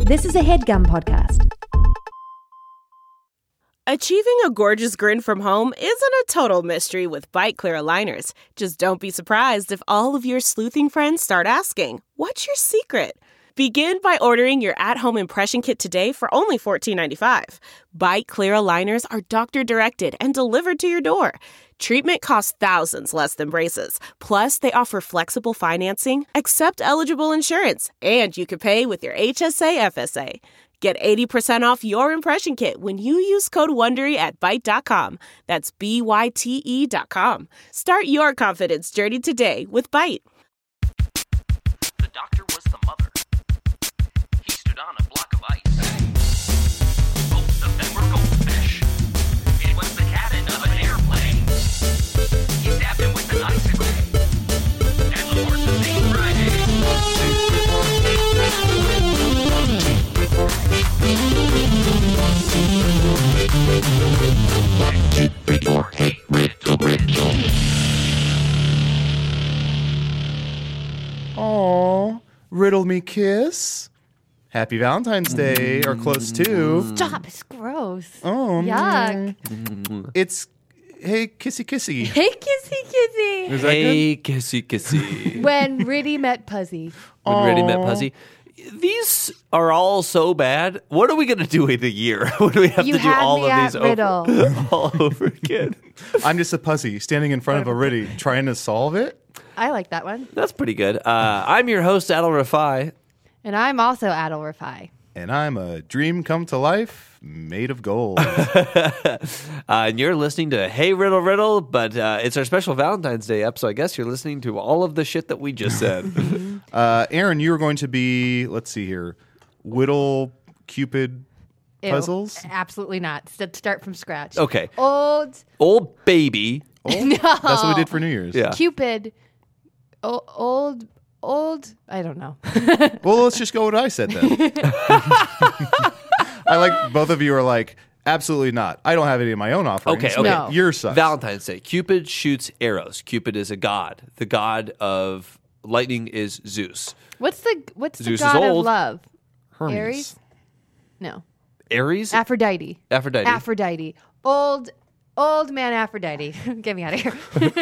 This is a HeadGum podcast. Achieving a gorgeous grin from home isn't a total mystery with Byte Clear aligners. Just don't be surprised if all of your sleuthing friends start asking, "What's your secret?" Begin by ordering your at-home impression kit today for only $14.95. Byte Clear aligners are doctor-directed and delivered to your door. Treatment costs thousands less than braces. Plus, they offer flexible financing, accept eligible insurance, and you can pay with your HSA FSA. Get 80% off your impression kit when you use code WONDERY at Byte.com. That's BYTE.com. Start your confidence journey today with Byte. The doctor was the mother. He stood on a block of ice. Both of them were goldfish. It was the cabin of an airplane. He stabbed him with an icicle. And the horses ate Friday. Aww, riddle me kiss. Happy Valentine's Day, or close to. Stop, it's gross. Oh, Yuck. It's hey kissy kissy. Hey, kissy, kissy. Is that Hey, kissy, kissy. When Riddy met Puzzy. When Ready Met Puzzy. These are all so bad. What are we going to do in a year? When do we have You to do had all me of at these riddle. all over again? I'm just a pussy standing in front of a Riddy trying to solve it. I like that one. That's pretty good. I'm your host, Adel Rafai. And I'm also Adel Rafai. And I'm a dream come to life made of gold. And you're listening to Hey Riddle Riddle, but it's our special Valentine's Day episode. I guess you're listening to all of the shit that we just said. Aaron, you are going to be, let's see here, Whittle Cupid Ew. puzzles? Absolutely not. Start from scratch. Okay. Old Old baby. No. That's what we did for New Year's. Yeah. Cupid. Old. I don't know. Well, let's just go with what I said then. I like both of you are like, absolutely not. I don't have any of my own offerings. Okay. No. Your sucks. Valentine's Day. Cupid shoots arrows. Cupid is a god. The god of lightning is Zeus. What's the Zeus is god of old. love? Hermes. Aries? No. Aries? Aphrodite. Aphrodite. Aphrodite. Old man Aphrodite. Get me out of here.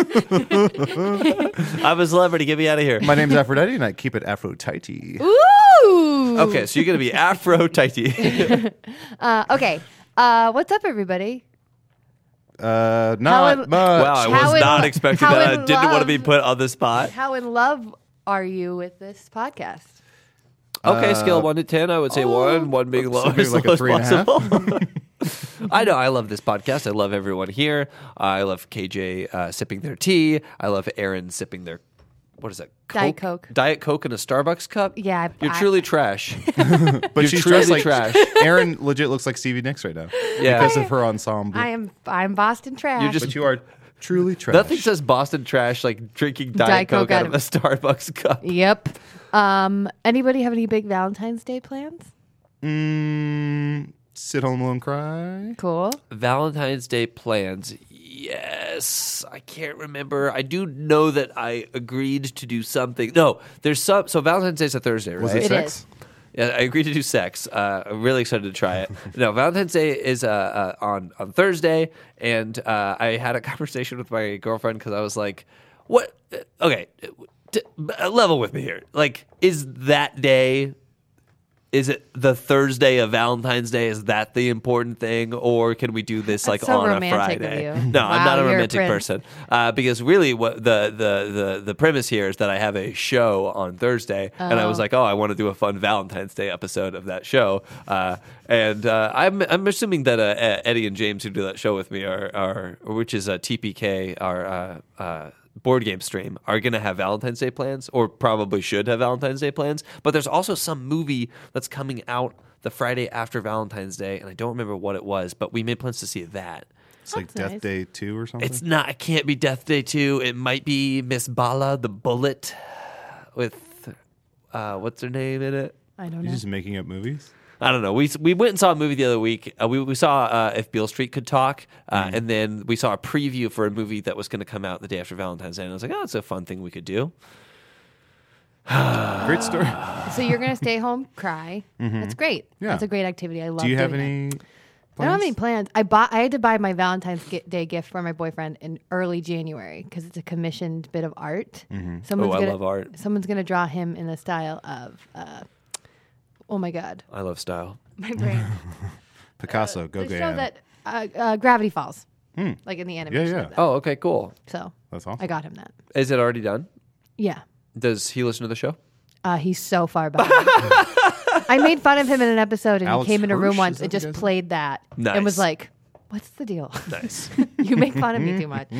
I'm a celebrity. Get me out of here. My name's Aphrodite, and I keep it Aphrodite. Ooh. Okay, so you're going to be Aphrodite. Okay. What's up, everybody? Not much. Wow, I How was in not lo- expecting how that. I in didn't want to be love- put on the spot. How in love are you with this podcast? Okay, scale of 1 to 10, I would say 1 being low maybe as like low a as 3.5. possible. I know, I love this podcast. I love everyone here. I love KJ sipping their tea. I love Aaron sipping their, what is that? Diet Coke. Diet Coke in a Starbucks cup? Yeah, You're truly trash. But You're she's truly dressed like trash. Aaron legit looks like Stevie Nicks right now. Yeah. Because of her ensemble. I'm Boston trash. You're just- But you are truly trash. Nothing says Boston trash like drinking Diet Coke out of a Starbucks cup. Yep. Anybody have any big Valentine's Day plans? Sit home alone, cry. Cool. Valentine's Day plans. Yes. I can't remember. I do know that I agreed to do something. No, there's some. So Valentine's Day is a Thursday, right? Was it It sex? is. Yeah, I agreed to do sex. I'm really excited to try it. No, Valentine's Day is on Thursday, and I had a conversation with my girlfriend because I was like, "What? Okay, level with me here. Like, is that day? Is it the Thursday of Valentine's Day? Is that the important thing, or can we do this like so on a romantic of Friday? you. No, I'm Wow, not a you're a romantic prince. person. Because really, what the premise here is that I have a show on Thursday, and I was like, oh, I want to do a fun Valentine's Day episode of that show. And I'm assuming that Eddie and James, who do that show with me, are which is TPK, our board game stream, are going to have Valentine's Day plans, or probably should have Valentine's Day plans. But there's also some movie that's coming out the Friday after Valentine's Day, and I don't remember what it was, but we made plans to see that. It's like That's Death nice. Day 2 or something. It's not. It can't be Death Day 2. It might be Miss Bala the Bullet with what's her name in it? I don't You're know. just making up movies? I don't know. We went and saw a movie the other week. We saw If Beale Street Could Talk, and then we saw a preview for a movie that was going to come out the day after Valentine's Day. And I was like, oh, it's a fun thing we could do. Great story. So you're gonna stay home, cry. That's great. Yeah. That's a great activity. I love. Do you have doing any? that. I don't have any plans. I had to buy my Valentine's Day gift for my boyfriend in early January because it's a commissioned bit of art. Someone's I gonna, love art. Someone's gonna draw him in the style of. Oh my God, I love style. my brain. Picasso, go The get show that Gravity Falls, like in the animation. yeah. Of that. Oh, okay, cool. So That's awesome. I got him that. Is it already done? Yeah. Does he listen to the show? He's so far behind. I made fun of him in an episode, and Alex he came in a room Hirsch, once is and that the just guy's name? played that Nice. and was like, "What's the deal? Nice. You make fun of me too much."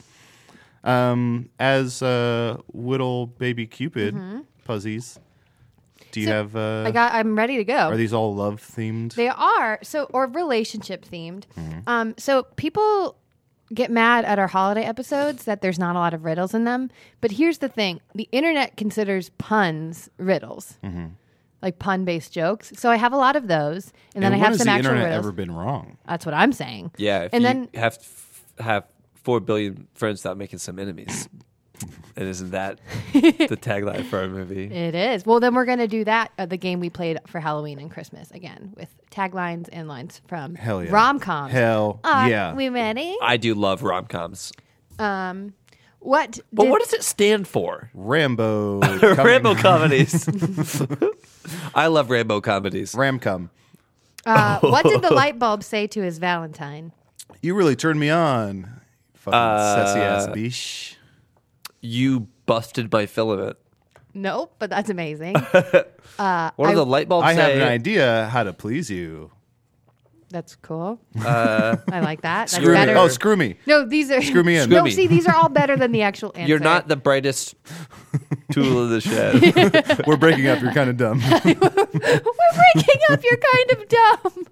As Whittle Baby Cupid puzzies, do you have? I'm ready to go. Are these all love themed? They are or relationship themed. So people get mad at our holiday episodes that there's not a lot of riddles in them. But here's the thing: the internet considers puns riddles, like pun-based jokes. So I have a lot of those, and then I when have has some the actual internet riddles. ever been wrong? That's what I'm saying. Yeah, if And you then- have 4 billion friends without making some enemies. And isn't that the tagline for our movie? It is. Well, then we're going to do that, the game we played for Halloween and Christmas, again, with taglines and lines from Hell yeah. rom-coms. Hell Are yeah. we ready? I do love rom-coms. What? But what does it stand for? Rambo. Rambo comedies. I love Rambo comedies. Ramcom. What did the light bulb say to his Valentine? You really turned me on. Fucking sassy ass biche. You busted my filament. Nope, but that's amazing. What do the light bulbs I say? have an idea how to please you. That's cool. I like that. That's Screw me. better. Oh, screw me. No, these are Screw me in. No, Screw me. see, these are all better than the actual answer. You're not the brightest tool in the shed. We're breaking up. You're kind of dumb. We're breaking up. You're kind of dumb.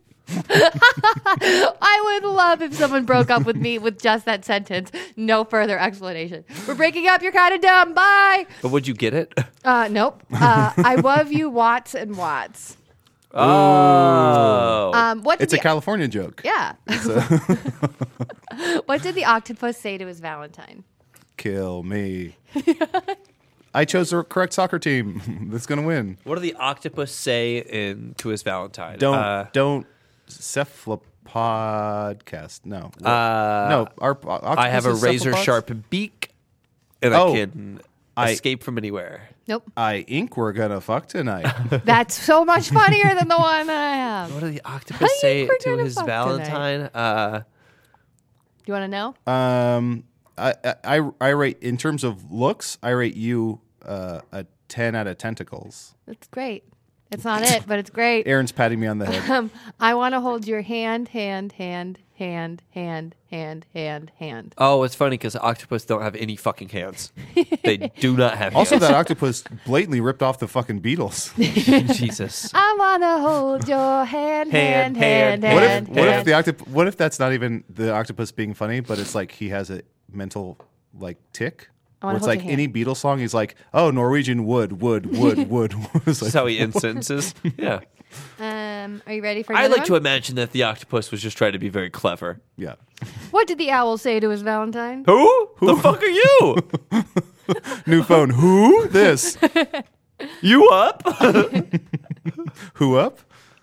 I would love if someone broke up with me with just that sentence. No further explanation. We're breaking up. You're kind of dumb. Bye. But would you get it? Nope. I love you, Watts and Watts. Oh. What did It's a the- California joke. Yeah. What did the octopus say to his Valentine? Kill me. I chose the correct soccer team that's going to win. What did the octopus say to his Valentine? Don't cephalopodcast. No. No. Our octopus I have a is razor cephalopods? sharp beak, and Oh, I can escape from anywhere. Nope. I ink we're gonna fuck tonight. That's so much funnier than the one that I have. What Do did the How octopus you say were to gonna his fuck Valentine? you want to know? I rate in terms of looks. I rate you a 10 out of tentacles. That's great. It's not it, but it's great. Aaron's patting me on the head. I want to hold your hand. Oh, it's funny because octopus don't have any fucking hands. They do not have Also, hands. that octopus blatantly ripped off the fucking Beatles. Jesus. I want to hold your hand. What if that's not even the octopus being funny, but it's like he has a mental like tick? wanna Where it's hold like your any Beatles song, he's like, "Oh, Norwegian wood." It's like, That's how he incenses. Yeah. Are you ready for I another like to one? imagine that the octopus was just trying to be very clever. yeah. What did the owl say to his Valentine? Who? The fuck are you? New phone. Who? This. You up? Who up?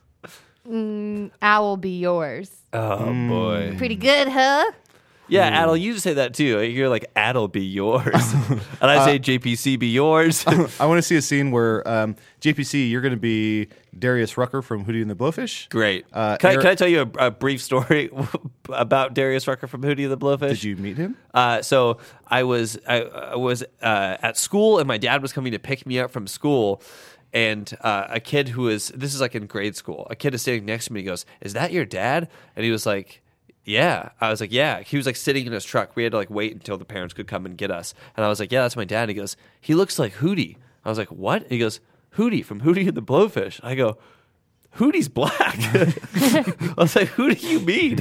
Owl be yours. Oh boy. Pretty good, huh? Yeah, Adel, you say that too. You're like, Adel be yours. And I say JPC be yours. I want to see a scene where JPC, you're going to be Darius Rucker from Hootie and the Blowfish. Great. Eric- Can I tell you a brief story about Darius Rucker from Hootie and the Blowfish? Did you meet him? So I was at school, and my dad was coming to pick me up from school. And a kid this is like in grade school, a kid is sitting next to me. He goes, "Is that your dad?" And he was like, "Yeah." I was like, "Yeah." He was like sitting in his truck. We had to like wait until the parents could come and get us. And I was like, "Yeah, that's my dad." And he goes, "He looks like Hootie." I was like, "What?" And he goes, "Hootie from Hootie and the Blowfish." I go, "Hootie's black." I was like, "Who do you mean?"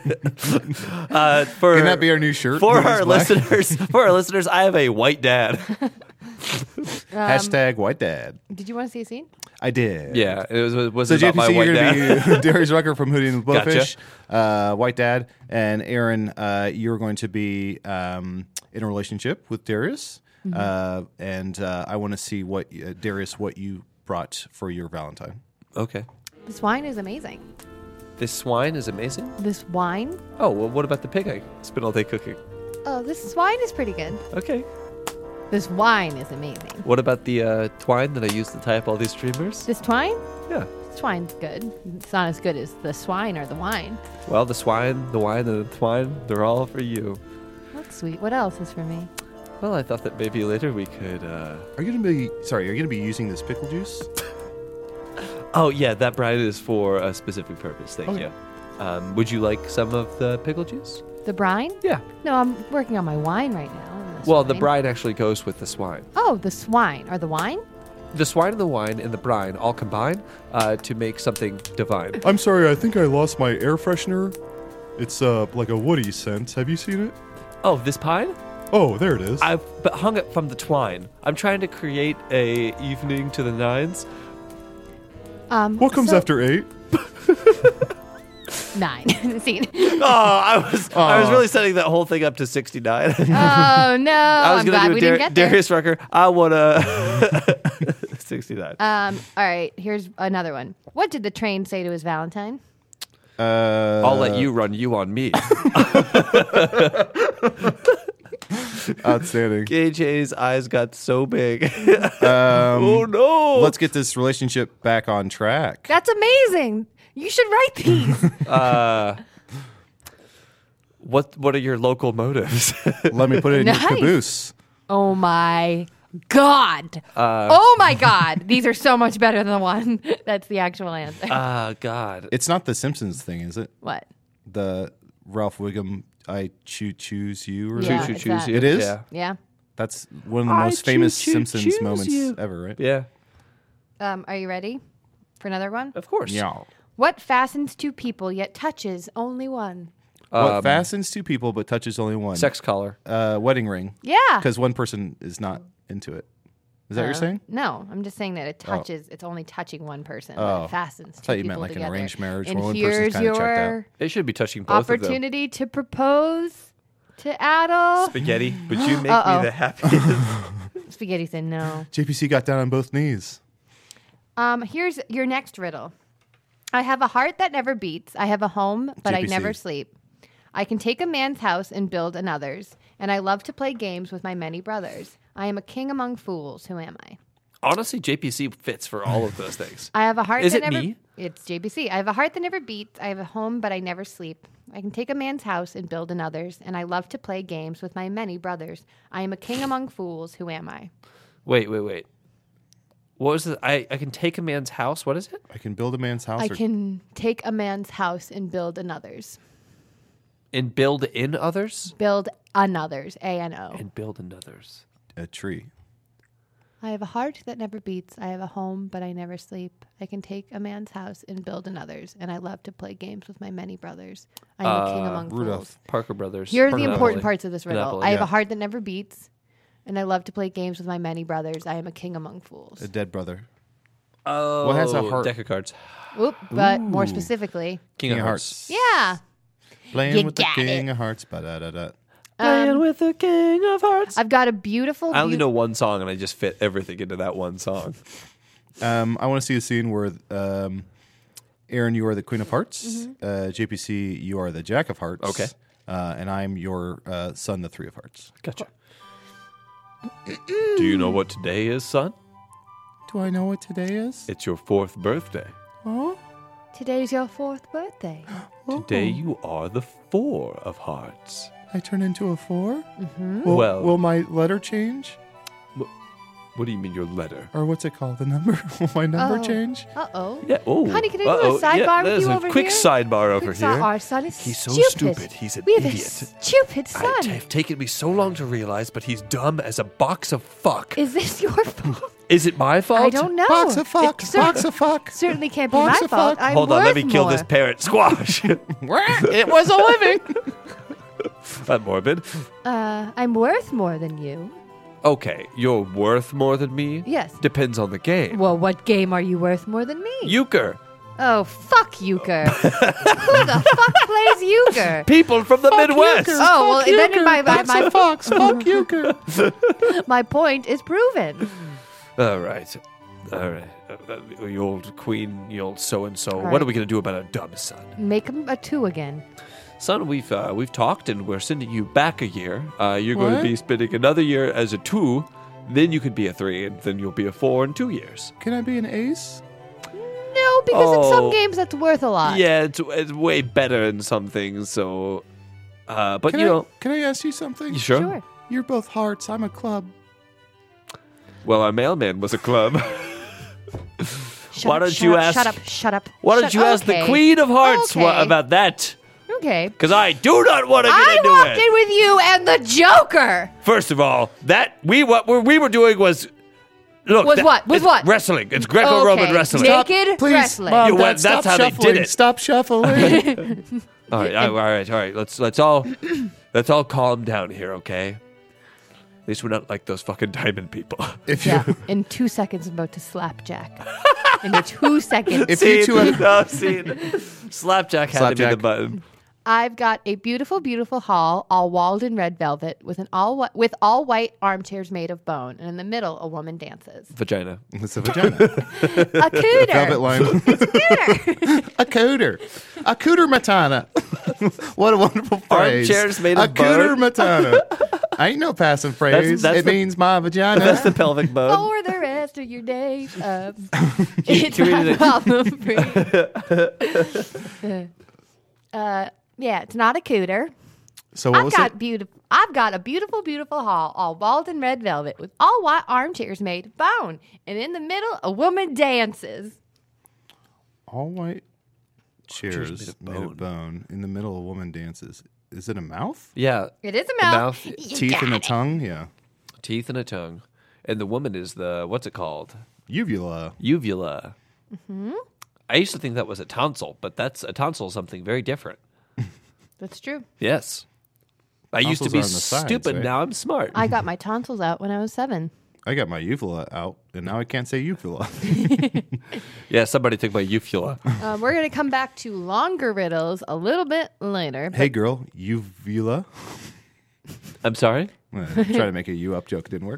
Can that be our new shirt? For Hootie's our black? listeners, I have a white dad. Hashtag white dad. Did you want to see a scene? I did. Yeah, it was So about my JPC, white you're dad. going to be Darius Rucker from Hootie and the Gotcha. Blowfish, white dad, and Aaron, you're going to be in a relationship with Darius. and I want to see what Darius, what you brought for your Valentine. Okay. This wine is amazing. This swine is amazing. This wine? Oh, well, what about the pig I spent all day cooking? Oh, this wine is pretty good. Okay. This wine is amazing. What about the twine that I used to tie up all these streamers? This twine? Yeah. This twine's good. It's not as good as the swine or the wine. Well, the swine, the wine, and the twine, they're all for you. That's sweet. What else is for me? Well, I thought that maybe later we could... Are you gonna be using this pickle juice? Oh, yeah, that brine is for a specific purpose. Thank you. Would you like some of the pickle juice? The brine? Yeah. No, I'm working on my wine right now. Well, the swine. brine actually goes with the swine. Oh, the swine or the wine? The swine and the wine and the brine all combine to make something divine. I'm sorry, I think I lost my air freshener. It's like a woody scent. Have you seen it? Oh, this pine? Oh, there it is. I've hung it from the twine. I'm trying to create a evening to the nines. What comes so- after 8? 9. Scene. Oh, I was really setting that whole thing up to 69. Oh no! I was I'm gonna glad do we didn't get there. Darius Rucker. I want to 69. All right. Here's another one. What did the train say to his Valentine? I'll let you run you on me. Outstanding. KJ's eyes got so big. Oh no! Let's get this relationship back on track. That's amazing. You should write these. What are your local motives? Let me put it in Nice. your caboose. Oh my God. Oh my God. These are so much better than the one. That's the actual answer. God. It's not the Simpsons thing, is it? What? The Ralph Wiggum, I choose you, or Yeah, something? it's that. It is? Yeah. Yeah. That's one of the most famous Simpsons moments ever, right? Yeah. Are you ready for another one? Of course. Yeah. What fastens two people yet touches only one? What fastens two people but touches only one? Sex collar. Wedding ring. Yeah. Because one person is not into it. Is that what you're saying? No, I'm just saying that it touches. It's only touching one person. But Oh. it fastens. I thought two you meant people like an together. arranged marriage And where one person's here's kind of checked out. your It should be touching both of them. opportunity to propose to Adel. Spaghetti, would you make Uh-oh. me the happiest? Spaghetti said no. JPC got down on both knees. Here's your next riddle. I have a heart that never beats. I have a home, but I JPC. never sleep. I can take a man's house and build another's, and I love to play games with my many brothers. I am a king among fools. Who am I? Honestly, JPC fits for all of those things. I have a heart Is that it never me? It's JBC. I have a heart that never beats. I have a home, but I never sleep. I can take a man's house and build another's, and I love to play games with my many brothers. I am a king among fools. Who am I? Wait. What was it? I can take a man's house. What is it? I can build a man's house. I can take a man's house and build another's. And build in others? Build another's. A-N-O. And build another's. A tree. I have a heart that never beats. I have a home, but I never sleep. I can take a man's house and build another's, and I love to play games with my many brothers. I am a king among Rudolph. fools. Parker Brothers. Here are the Monopoly. important parts of this riddle. Monopoly, I have yeah. a heart that never beats, and I love to play games with my many brothers. I am a king among fools. A dead brother. Oh, What has a heart? Deck of cards. Whoop, but more specifically, King of Hearts. yeah. Playing You with the got king it. of hearts. Ba-da-da-da. Playing with the King of Hearts. I've got a beautiful. I only know one song, and I just fit everything into that one song. I want to see a scene where Aaron, you are the queen of hearts. Mm-hmm. JPC, you are the jack of hearts. Okay. And I'm your son, the three of hearts. Gotcha. Do you know what today is, son? Do I know what today is? It's your 4th birthday. Oh, Today's your 4th birthday. Today you are the 4 of hearts. I turn into a 4? Mm-hmm. Will my letter change? What do you mean your letter? Or what's it called? The number? Will my number Oh. change? Uh-oh. Yeah. Oh, Honey, can I do a sidebar with there's you a over quick here? sidebar over here. Our son is He's so stupid. stupid. He's an we have idiot. a stupid son. It's taken me so long to realize, but he's dumb as a box of fuck. Is this your fault? Is it my fault? I don't know. Box of fuck. It Box of fuck. certainly can't be Box my of fault. fuck. I'm Hold on, let me worth kill more. this parrot. Squash. It was a living. That's morbid. I'm worth more than you. Okay, you're worth more than me? Yes. Depends on the game. Well, what game are you worth more than me? Euchre. Oh, fuck euchre. Who the fuck plays euchre? People from the Midwest. Oh, well, then my Fox, fuck euchre. my point is proven. All right. You old queen, you old so-and-so. All What right. are we going to do about our dumb son? Make him a 2 again. Son, we've talked, and we're sending you back a year. You're going to What? be spending another year as a 2. Then you could be a 3, and then you'll be a 4 in 2 years. Can I be an ace? No, because in some Oh. games that's worth a lot. Yeah, it's way better in some things. So, but Can you know, can I ask you something? you sure? Sure. You're both hearts. I'm a club. Well, our mailman was a club. Shut Why up, don't shut you up, ask- Shut up, shut up. Why shut- don't you ask the okay. Queen of Hearts Okay. about that? Okay. Because I do not want to get I into walked it. in with you and the Joker. First of all, what we were doing was look. Was what? Was it's what? Wrestling. It's Greco-Roman Okay. wrestling. Naked Please, wrestling. Mom, You Dad, went- that's stop how they did shuffling. it. Stop shuffling. All right. Let's all calm down here, okay? At least we're not like those fucking diamond people. if Yeah. you In 2 seconds, I'm about to slap Jack. In 2 seconds. if you two have, no, scene. Slapjack had to be the Slapjack. button. I've got a beautiful, beautiful hall, all walled in red velvet, with all white armchairs made of bone, and in the middle, a woman dances. Vagina. it's a vagina. A cooter. Velvet line. A cooter. A cooter matana. What a wonderful phrase. Armchairs made a of cooter bone. matana. Ain't no passing phrase. That's it the- means my vagina. That's the pelvic bone. For the rest of your days. It's can we do not that? problem free. Yeah, it's not a cooter. So what was it? I've got a beautiful, beautiful hall, all walled in red velvet, with all white armchairs made of bone, and in the middle, a woman dances. All white chairs made of made of bone. In the middle, a woman dances. Is it a mouth? Yeah. It is a The mouth. mouth, Teeth and a tongue? Yeah. teeth and a tongue. And the woman is the, what's it called? Uvula. Uvula. Mm-hmm. I used to think that was a tonsil, but that's a tonsil is something very different. That's true. Yes. I used to Tonsils be are on the sides, stupid. right? Now I'm smart. I got my tonsils out when I was 7. I got my uvula out, and now I can't say uvula. Yeah, somebody took my uvula. We're going to come back to longer riddles a little bit later. Hey, girl, uvula. I'm sorry? Try to make a you up joke. Didn't work.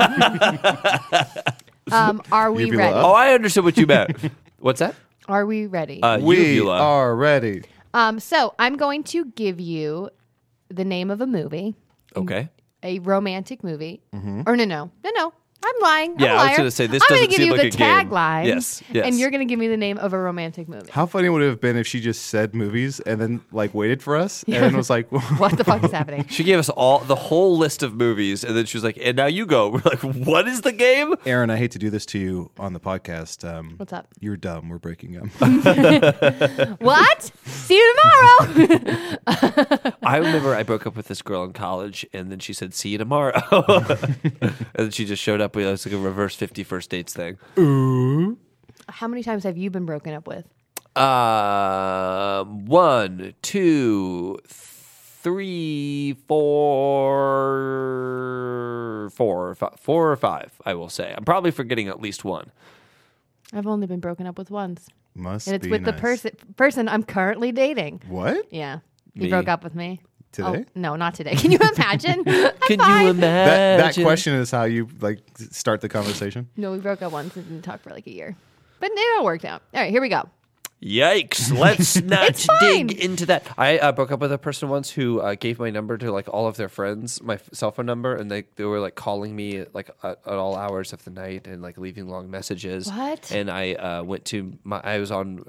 Are we Uvula ready? up. Oh, I understood what you meant. What's that? Are we ready? We Uvula. are ready. So I'm going to give you the name of a movie, Okay. a romantic movie. Or no. I'm lying. Yeah, I'm a I was liar. gonna say, this I'm gonna doesn't give seem you like the a game. tagline. Yes, yes. And you're going to give me the name of a romantic movie. How funny would it have been if she just said movies and then like waited for us and then was like, What the fuck is happening? She gave us the whole list of movies, and then she was like, and now you go. We're like, what is the game? Aaron, I hate to do this to you on the podcast. What's up? You're dumb. We're breaking up. What? See you tomorrow. I remember I broke up with this girl in college, and then she said, see you tomorrow. And then she just showed up with us like a reverse 50 first dates thing. How many times have you been broken up with? 1, 2, 3, 4, 4 or 5, I will say. I'm probably forgetting at least one. I've only been broken up with once. Must And it's be with the nice. person I'm currently dating. What? Yeah. He Me. broke up with me. Today? Oh, no, not today. Can you imagine? Can you That imagine? question is how you like start the conversation. No, we broke up once and didn't talk for like a year. But it all worked out. All right, here we go. Yikes! Let's not It's fine. dig into that. I broke up with a person once who gave my number to like all of their friends, my cell phone number, and they were like calling me like at all hours of the night and like leaving long messages. What? And I went to I was on.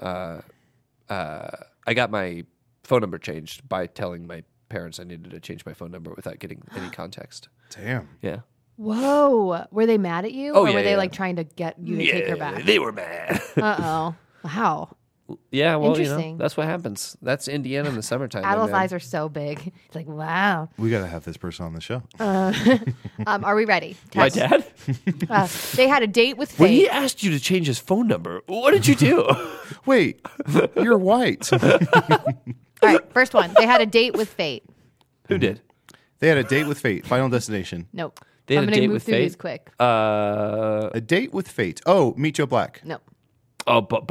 I got my phone number changed by telling my parents I needed to change my phone number without getting any context. Damn. Yeah. Whoa. Were they mad at you? Oh, or yeah, were they yeah. like trying to get you to take her back? They were mad. Uh-oh. Wow. Yeah, well, you know, Interesting. that's what happens. That's Indiana in the summertime. Adul's man. eyes are so big. It's like, wow. We got to have this person on the show. Are we ready? My dad? They had a date with When he fate. asked you to change his phone number, what did you do? Wait, you're white. All right, first one. They had a date with fate. Who did? They had a date with fate. Final destination. Nope. They had I'm a gonna date move with through fate? these quick. A date with fate. Oh, Meet Joe Black. No. Oh, but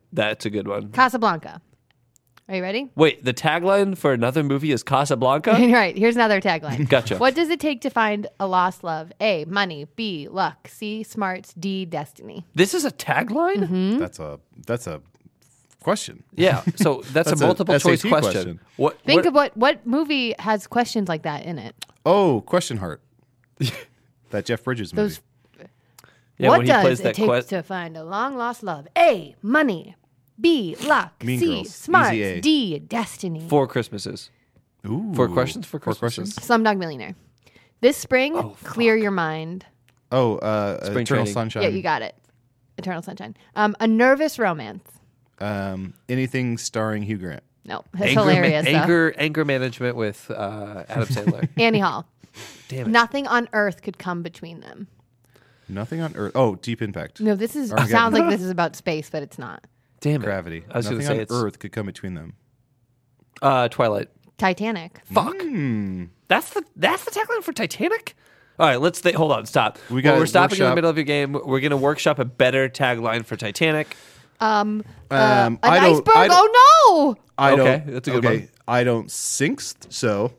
That's a good one. Casablanca. Are you ready? Wait, the tagline for another movie is Casablanca? Right. Here's another tagline. Gotcha. What does it take to find a lost love? A, money. B, luck. C, smarts. D, destiny. This is a tagline? Mm-hmm. That's a question. Yeah. So that's, That's a a multiple choice SAT question. question. Think of what movie has questions like that in it. Oh, Question Heart. That Jeff Bridges movie. Those. Yeah, What when he plays does that it take to find a long lost love? A, money. B, luck. Mean C, Girls. smarts. Easy A. D, destiny. Four Christmases. Ooh. Four questions for Christmases. Slumdog Millionaire. This spring, clear your mind. Oh, Spring Eternal Training. Sunshine. Yeah, you got it. Eternal Sunshine. A nervous romance. Anything starring Hugh Grant. No, that's hilarious. though. Anger management with Adam Sandler. Annie Hall. Damn it. Nothing on earth could come between them. Nothing on Earth. Oh, Deep Impact. No, this is Armageddon. sounds like this is about space, but it's not. Damn it. Gravity. I was going to Nothing say on it's Earth could come between them. Twilight. Titanic. Fuck. That's the tagline for Titanic? All right, let's hold on, stop. We gotta We're stopping in the workshop- middle of your game. We're going to workshop a better tagline for Titanic. An I don't- iceberg. I don't- Oh no! I don't. Okay, that's a good one. I don't sink so.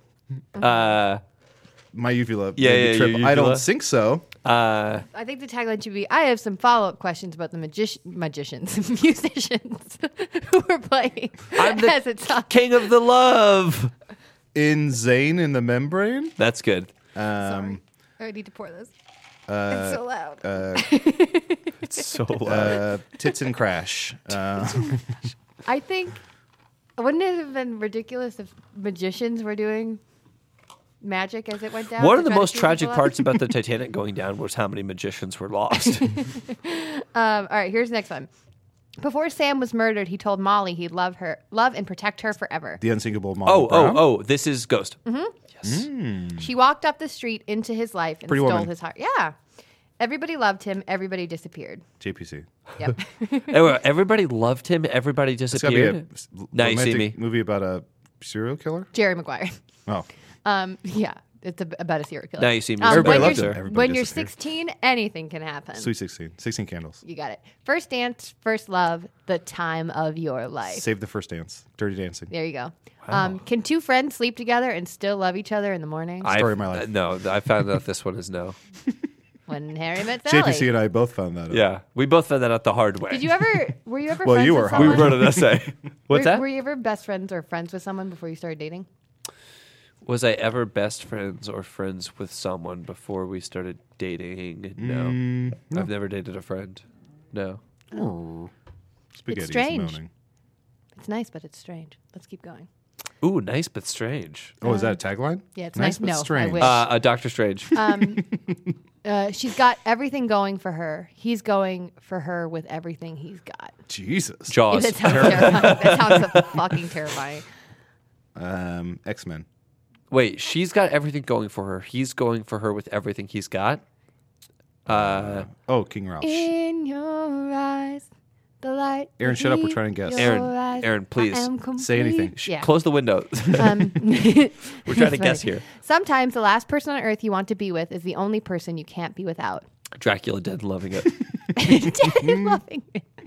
My uvula. Yeah, made me yeah, trip. your I uvula. don't sink so. I think the tagline should be: I have some follow-up questions about the musicians who were playing I'm the as it's on. King of the Love. In Zane in the Membrane. That's good. Sorry. I need to pour this. It's so loud. It's so loud. Tits and Crash. I think wouldn't it have been ridiculous if magicians were doing magic as it went down? One to of the try to most keep tragic people up? parts about the Titanic going down was how many magicians were lost. All right, here's the next one. Before Sam was murdered, he told Molly he'd love and protect her forever. The Unsinkable Molly Brown. This is Ghost. Yes. She walked up the street into his life and Pretty stole Woman. his heart. Yeah. Everybody loved him. Everybody disappeared. JPC. Yep. Everybody loved him. Everybody It's gotta be disappeared. a Now you see romantic me. movie about a serial killer. Jerry Maguire. Oh, Yeah. It's about a serial killer. Now you see me. Everybody when loves you're, him. Everybody when you're disappeared. 16, anything can happen. Sweet 16. 16 Candles. You got it. First dance, first love, the time of your life. Save the First Dance. Dirty Dancing. There you go. Can two friends sleep together and still love each other in the morning? Story of my life. No, I found out this one is no. When Harry met Sally. JPC and I both found that out. Yeah, we both found that out the hard way. Were you ever Well, friends you with were, huh? we someone? wrote an essay. What's that? Were you ever best friends or friends with someone before you started dating? Was I ever best friends or friends with someone before we started dating? No. I've never dated a friend. No. Spaghetti strange. moaning. It's nice, but it's strange. Let's keep going. Ooh, nice but strange. Oh, is that a tagline? Yeah, it's nice nice. but No, strange. I wish. Doctor Strange. She's got everything going for her. He's going for her with everything he's got. Jesus. Jaws. That sounds terrifying. That sounds so fucking terrifying. X-Men. Wait, she's got everything going for her. He's going for her with everything he's got. Oh, King Roush. In your eyes, the light. Aaron, shut up. We're trying to guess. Aaron, please, say anything. Yeah. Close the window. We're trying to guess here. Sometimes the last person on earth you want to be with is the only person you can't be without. Dracula dead and loving it. Loving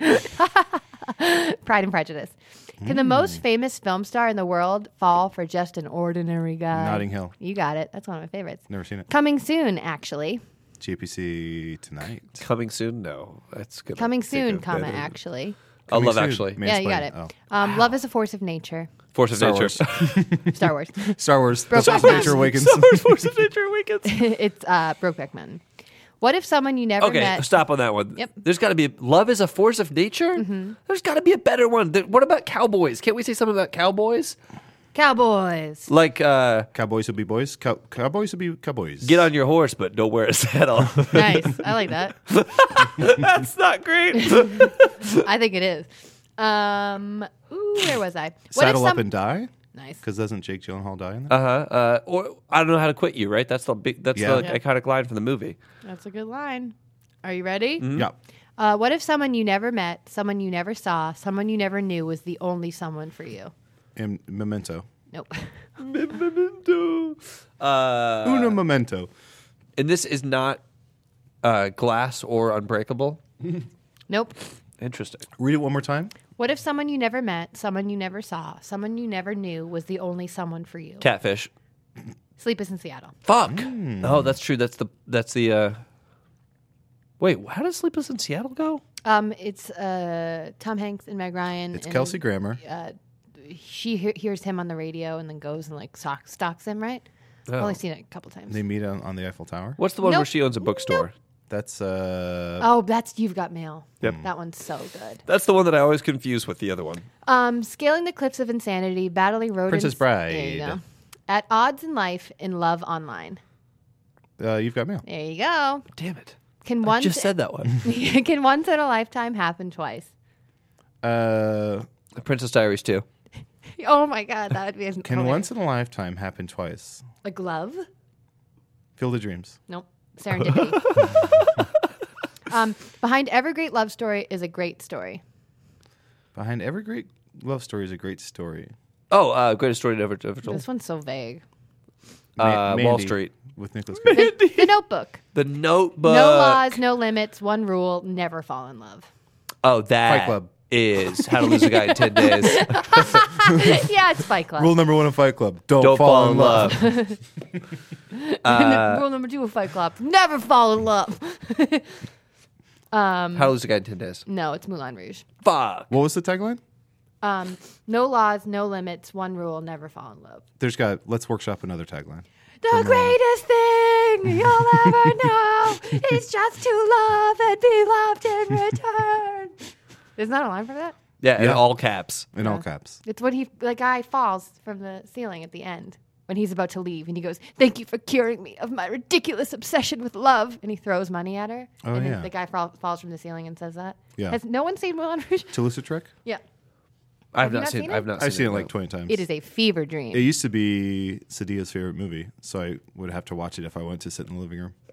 it. Pride and Prejudice. Can the most famous film star in the world fall for just an ordinary guy? Notting Hill. You got it. That's one of my favorites. Never seen it. Coming soon, actually. JPC tonight. Coming soon? No, that's good. Coming soon, comma, actually. I love Coming actually. soon. Yeah, you got it. Oh. Love is a force of nature. Force of Star nature. Wars. Star Wars. Star Wars. Brokeback Force of Mountain. Nature Awakens. Force of nature awakens. It's Brokeback Mountain. What if someone you never Okay, met... stop on that one. Yep. There's got to be love is a force of nature. There's got to be a better one. What about cowboys? Can't we say something about cowboys? Cowboys. Like Cowboys will be boys. Cowboys will be cowboys. get on your horse, but don't wear a saddle. Nice. I like that. That's not great. I think it is. Where was I? What Saddle if up and die? Nice. Because doesn't Jake Gyllenhaal die in that? Or I don't know how to quit you. Right? That's the big. That's Yeah. the iconic line from the movie. That's a good line. Are you ready? Yeah. What if someone you never met, someone you never saw, someone you never knew was the only someone for you? And Memento. Nope. Uno Memento. And this is not Glass or Unbreakable. Nope. Interesting. Read it one more time. What if someone you never met, someone you never saw, someone you never knew was the only someone for you? Catfish. Sleepless in Seattle. Fuck. Oh, that's true. That's the. Wait, how does Sleepless in Seattle go? It's Tom Hanks and Meg Ryan. It's and, Kelsey Grammer. She hears him on the radio and then goes and like stalks him, right? I've only seen it a couple times. They meet on the Eiffel Tower. What's the one Nope. where she owns a bookstore? That's Oh, that's You've Got Mail. Yep. That one's so good. That's the one that I always confuse with the other one. Scaling the Cliffs of Insanity, battling rodents. Princess Bride. There you go. At odds in life, in love online. You've Got Mail. There you go. Damn it. Can I once just said that one. can once in a lifetime happen twice? Princess Diaries 2. Oh my God, that would be Can once in a lifetime happen twice? a glove? Field of Dreams. Nope. Serendipity. Behind every great love story is a great story. Behind every great love story is a great story. Oh, greatest story ever told. This one's so vague. Wall Mandy Street. with Nicolas Cage. The Notebook. The Notebook. No laws, no limits, one rule, never fall in love. Oh, that Fight Club. is How to Lose a Guy in 10 Days. Yeah, it's Fight Club. Rule number 1 of Fight Club: Don't fall in love. Rule number 2 of Fight Club: never fall in love. How to Lose a Guy in 10 Days. No, it's Moulin Rouge. Fuck. What was the tagline? No laws, no limits, one rule, never fall in love. Let's workshop another tagline. The greatest thing you'll ever know is just to love and be loved in return. Isn't that a line for that? Yeah, in Yeah. all caps. In all caps. It's when the guy falls from the ceiling at the end when he's about to leave, and he goes, "Thank you for curing me of my ridiculous obsession with love," and he throws money at her. Oh, and yeah. the guy falls from the ceiling and says that. Yeah. Has no one seen Moulin Rouge? Toulouse-Lautrec? Yeah. I've you not not seen seen I've it? not seen I've seen it no. like 20 times. It is a fever dream. It used to be Sadia's favorite movie, so I would have to watch it if I went to sit in the living room.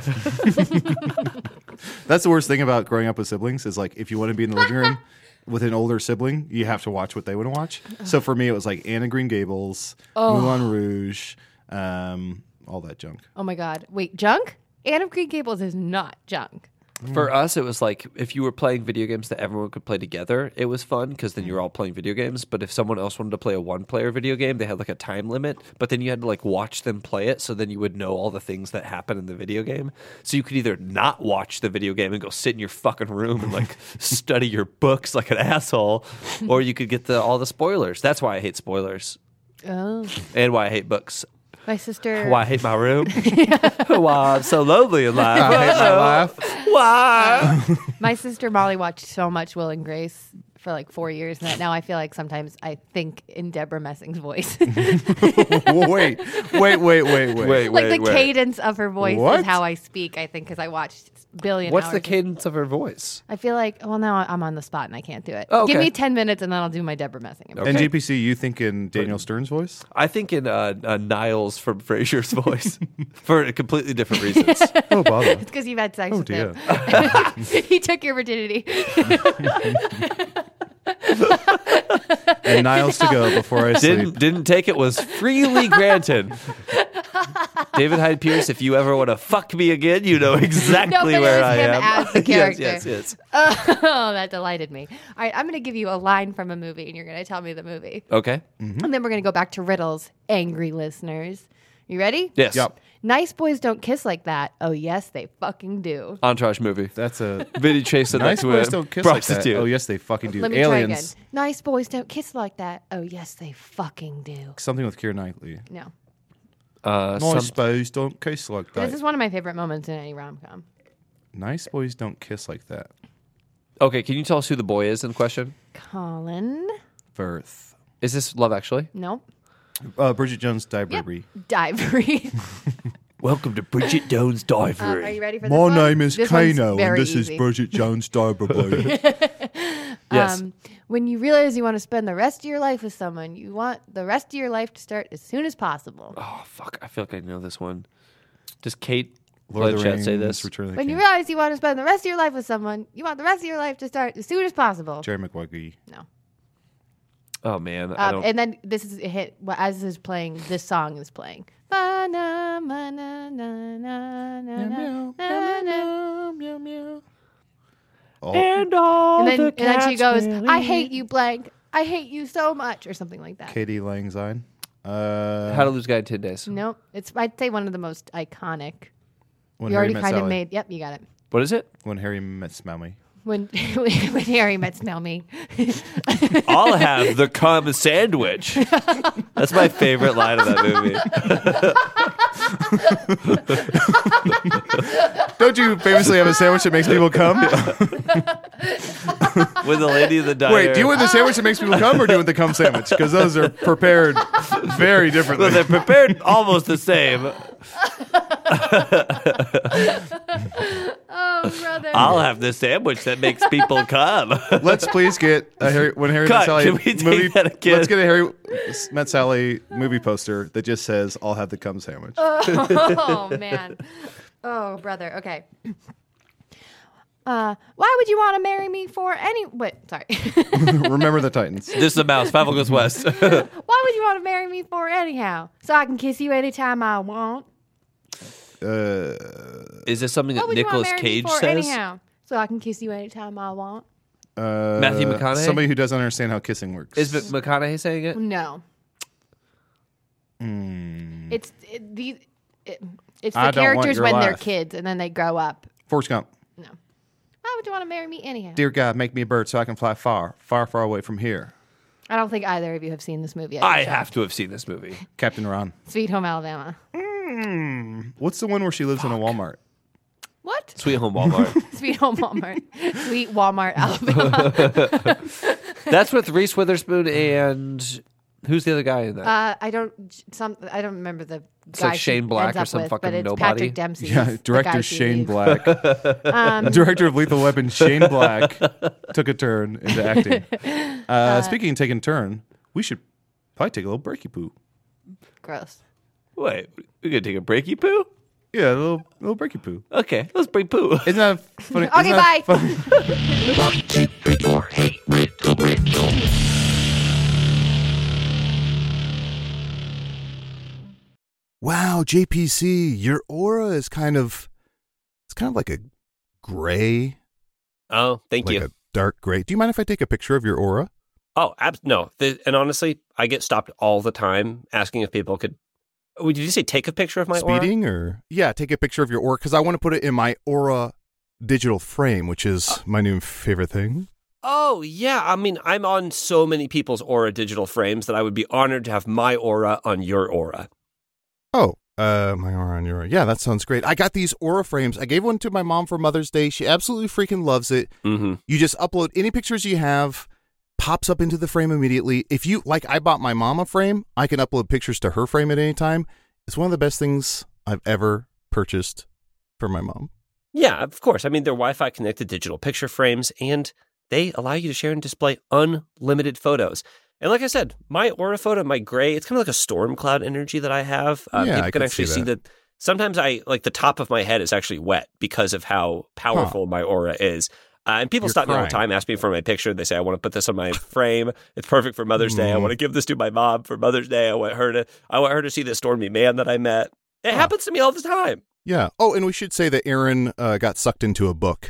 That's the worst thing about growing up with siblings is like if you want to be in the living room with an older sibling, you have to watch what they want to watch. So for me, it was like Anne of Green Gables, Moulin Rouge, all that junk. Oh my God. Wait, junk? Anne of Green Gables is not junk. For us, it was like if you were playing video games that everyone could play together, it was fun because then you're all playing video games. But if someone else wanted to play a one-player video game, they had like a time limit. But then you had to like watch them play it, so then you would know all the things that happen in the video game. So you could either not watch the video game and go sit in your fucking room and like study your books like an asshole, or you could get all the spoilers. That's why I hate spoilers Oh. and why I hate books. My sister. Why I hate my room. Why I'm so lonely in life. I hate my life. Why? My sister Molly watched so much Will and Grace for like 4 years, and now I feel like sometimes I think in Deborah Messing's voice. Wait. Like the cadence of her voice What? is how I speak, I think, because I watched billion What's hours. the cadence of her voice? I feel like, well, now I'm on the spot and I can't do it. Oh, okay. Give me 10 minutes and then I'll do my Deborah Messing. Okay. And GPC, you think in Daniel Stern's voice? I think in Niles from Frasier's voice for completely different reasons. Oh, bother. It's because you've had sex Oh, with dear. him. He took your virginity. And Niles to go before I sleep. Didn't take it, was freely granted. David Hyde Pierce, if you ever want to fuck me again, you know exactly No, but where it was I him am. as the character. Yes. Oh, that delighted me. All right, I'm going to give you a line from a movie and you're going to tell me the movie. Okay. And then we're going to go back to riddles, angry listeners. You ready? Yes. Yep. Nice boys don't kiss like that. Oh, yes, they fucking do. Entourage movie. That's a Vinny chasing nice to boys a don't kiss like prostitute. that. Oh, yes, they fucking do. Let me Aliens. try again. Nice boys don't kiss like that. Oh, yes, they fucking do. Something with Keira Knightley. No. Nice boys don't kiss like that. This is one of my favorite moments in any rom-com. Nice boys don't kiss like that. Okay, can you tell us who the boy is in question? Colin? Birth. Is this Love Actually? Nope. Bridget Jones' Diary. Divery. Welcome to Bridget Jones' Diary. Are you ready for this My one? name is This one's Kano, and very this is easy. Bridget Jones' Diary. Yes. When you realize you want to spend the rest of your life with someone, you want the rest of your life to start as soon as possible. Oh, fuck. I feel like I know this one. Does Kate Lord of the Blanchett say Rings, this? Return of the When you King. realize you want to spend the rest of your life with someone, you want the rest of your life to start as soon as possible. Jerry Maguire. No. Oh, man. I don't. And then this is a hit as this is playing. This song is playing. Ba-na, ma-na, na, na, na, na, na, na. And all And then she goes, really- I hate you, blank. I hate you so much, or something like that. Katie Lang Syne. How to Lose a Guy in 10 Days. Nope. I'd say one of the most iconic. When You Harry already Met kind of Sally. made. Yep, you got it. What is it? When Harry Met Smelmy. When Harry met Smell Me. I'll have the cum sandwich. That's my favorite line of that movie. Don't you famously have a sandwich that makes people come? With the lady in the diner. Wait, do you want the sandwich that makes people come, or do you want the cum sandwich? Because those are prepared very differently. Well, they're prepared almost the same. Oh, brother. I'll have the sandwich that makes people come. Let's please get a Harry Met Cut. Sally Can we take movie. that again? Let's get a Harry Met Sally movie poster that just says "I'll have the cum sandwich." Oh, man. Oh, brother. Okay. Why would you want to marry me for any... Wait, sorry. Remember the Titans. This is the mouse. 5 goes west. Why would you want to marry me for anyhow? So I can kiss you anytime I want. Is this something Why that would you want Nicolas to marry me Cage for says? anyhow? So I can kiss you anytime I want. Matthew McConaughey? Somebody who doesn't understand how kissing works. Is McConaughey saying it? No. It's the I don't want characters your when they're life. kids and then they grow up. Forrest Gump. No. Why would you want to marry me anyhow? Dear God, make me a bird so I can fly far, far, far away from here. I don't think either of you have seen this movie. I have to have seen this movie. Captain Ron. Sweet Home Alabama. What's the one where she lives in a Walmart? What? Sweet Home Walmart. Sweet Home Walmart. Sweet Walmart Alabama. That's with Reese Witherspoon and who's the other guy in that? I don't remember the It's guy like Shane she Black ends or up some with, fucking but it's nobody. Patrick Dempsey. Yeah, the director guy she Shane leaves. Black. Director of Lethal Weapon, Shane Black, took a turn into acting. Speaking of taking a turn, we should probably take a little breaky poo. Gross. Wait, we're going to take a breaky poo? Yeah, a little breaky poo. Okay, let's break poo. Isn't that funny? Okay, isn't that bye. Wow, JPC, your aura is kind of like a gray, Oh, thank like you. a dark gray. Do you mind if I take a picture of your aura? Oh, no. And honestly, I get stopped all the time asking if people could. Oh, did you say take a picture of my aura? Speeding or yeah, take a picture of your aura because I want to put it in my aura digital frame, which is my new favorite thing. Oh, yeah. I mean, I'm on so many people's aura digital frames that I would be honored to have my aura on your aura. Oh, my aura on your aura. Yeah, that sounds great. I got these aura frames. I gave one to my mom for Mother's Day. She absolutely freaking loves it. Mm-hmm. You just upload any pictures you have, pops up into the frame immediately. If you like, I bought my mom a frame. I can upload pictures to her frame at any time. It's one of the best things I've ever purchased for my mom. Yeah, of course. I mean, they're Wi-Fi connected digital picture frames, and they allow you to share and display unlimited photos. And like I said, my aura photo, my gray, it's kind of like a storm cloud energy that I have. Yeah, I people could can actually see see that. Sometimes the top of my head is actually wet because of how powerful my aura is. And people You're stop me all the crying. time, ask me for my picture. They say, I want to put this on my frame. It's perfect for Mother's Day. I want to give this to my mom for Mother's Day. I want her to see this stormy man that I met. It happens to me all the time. Yeah. Oh, and we should say that Aaron got sucked into a book.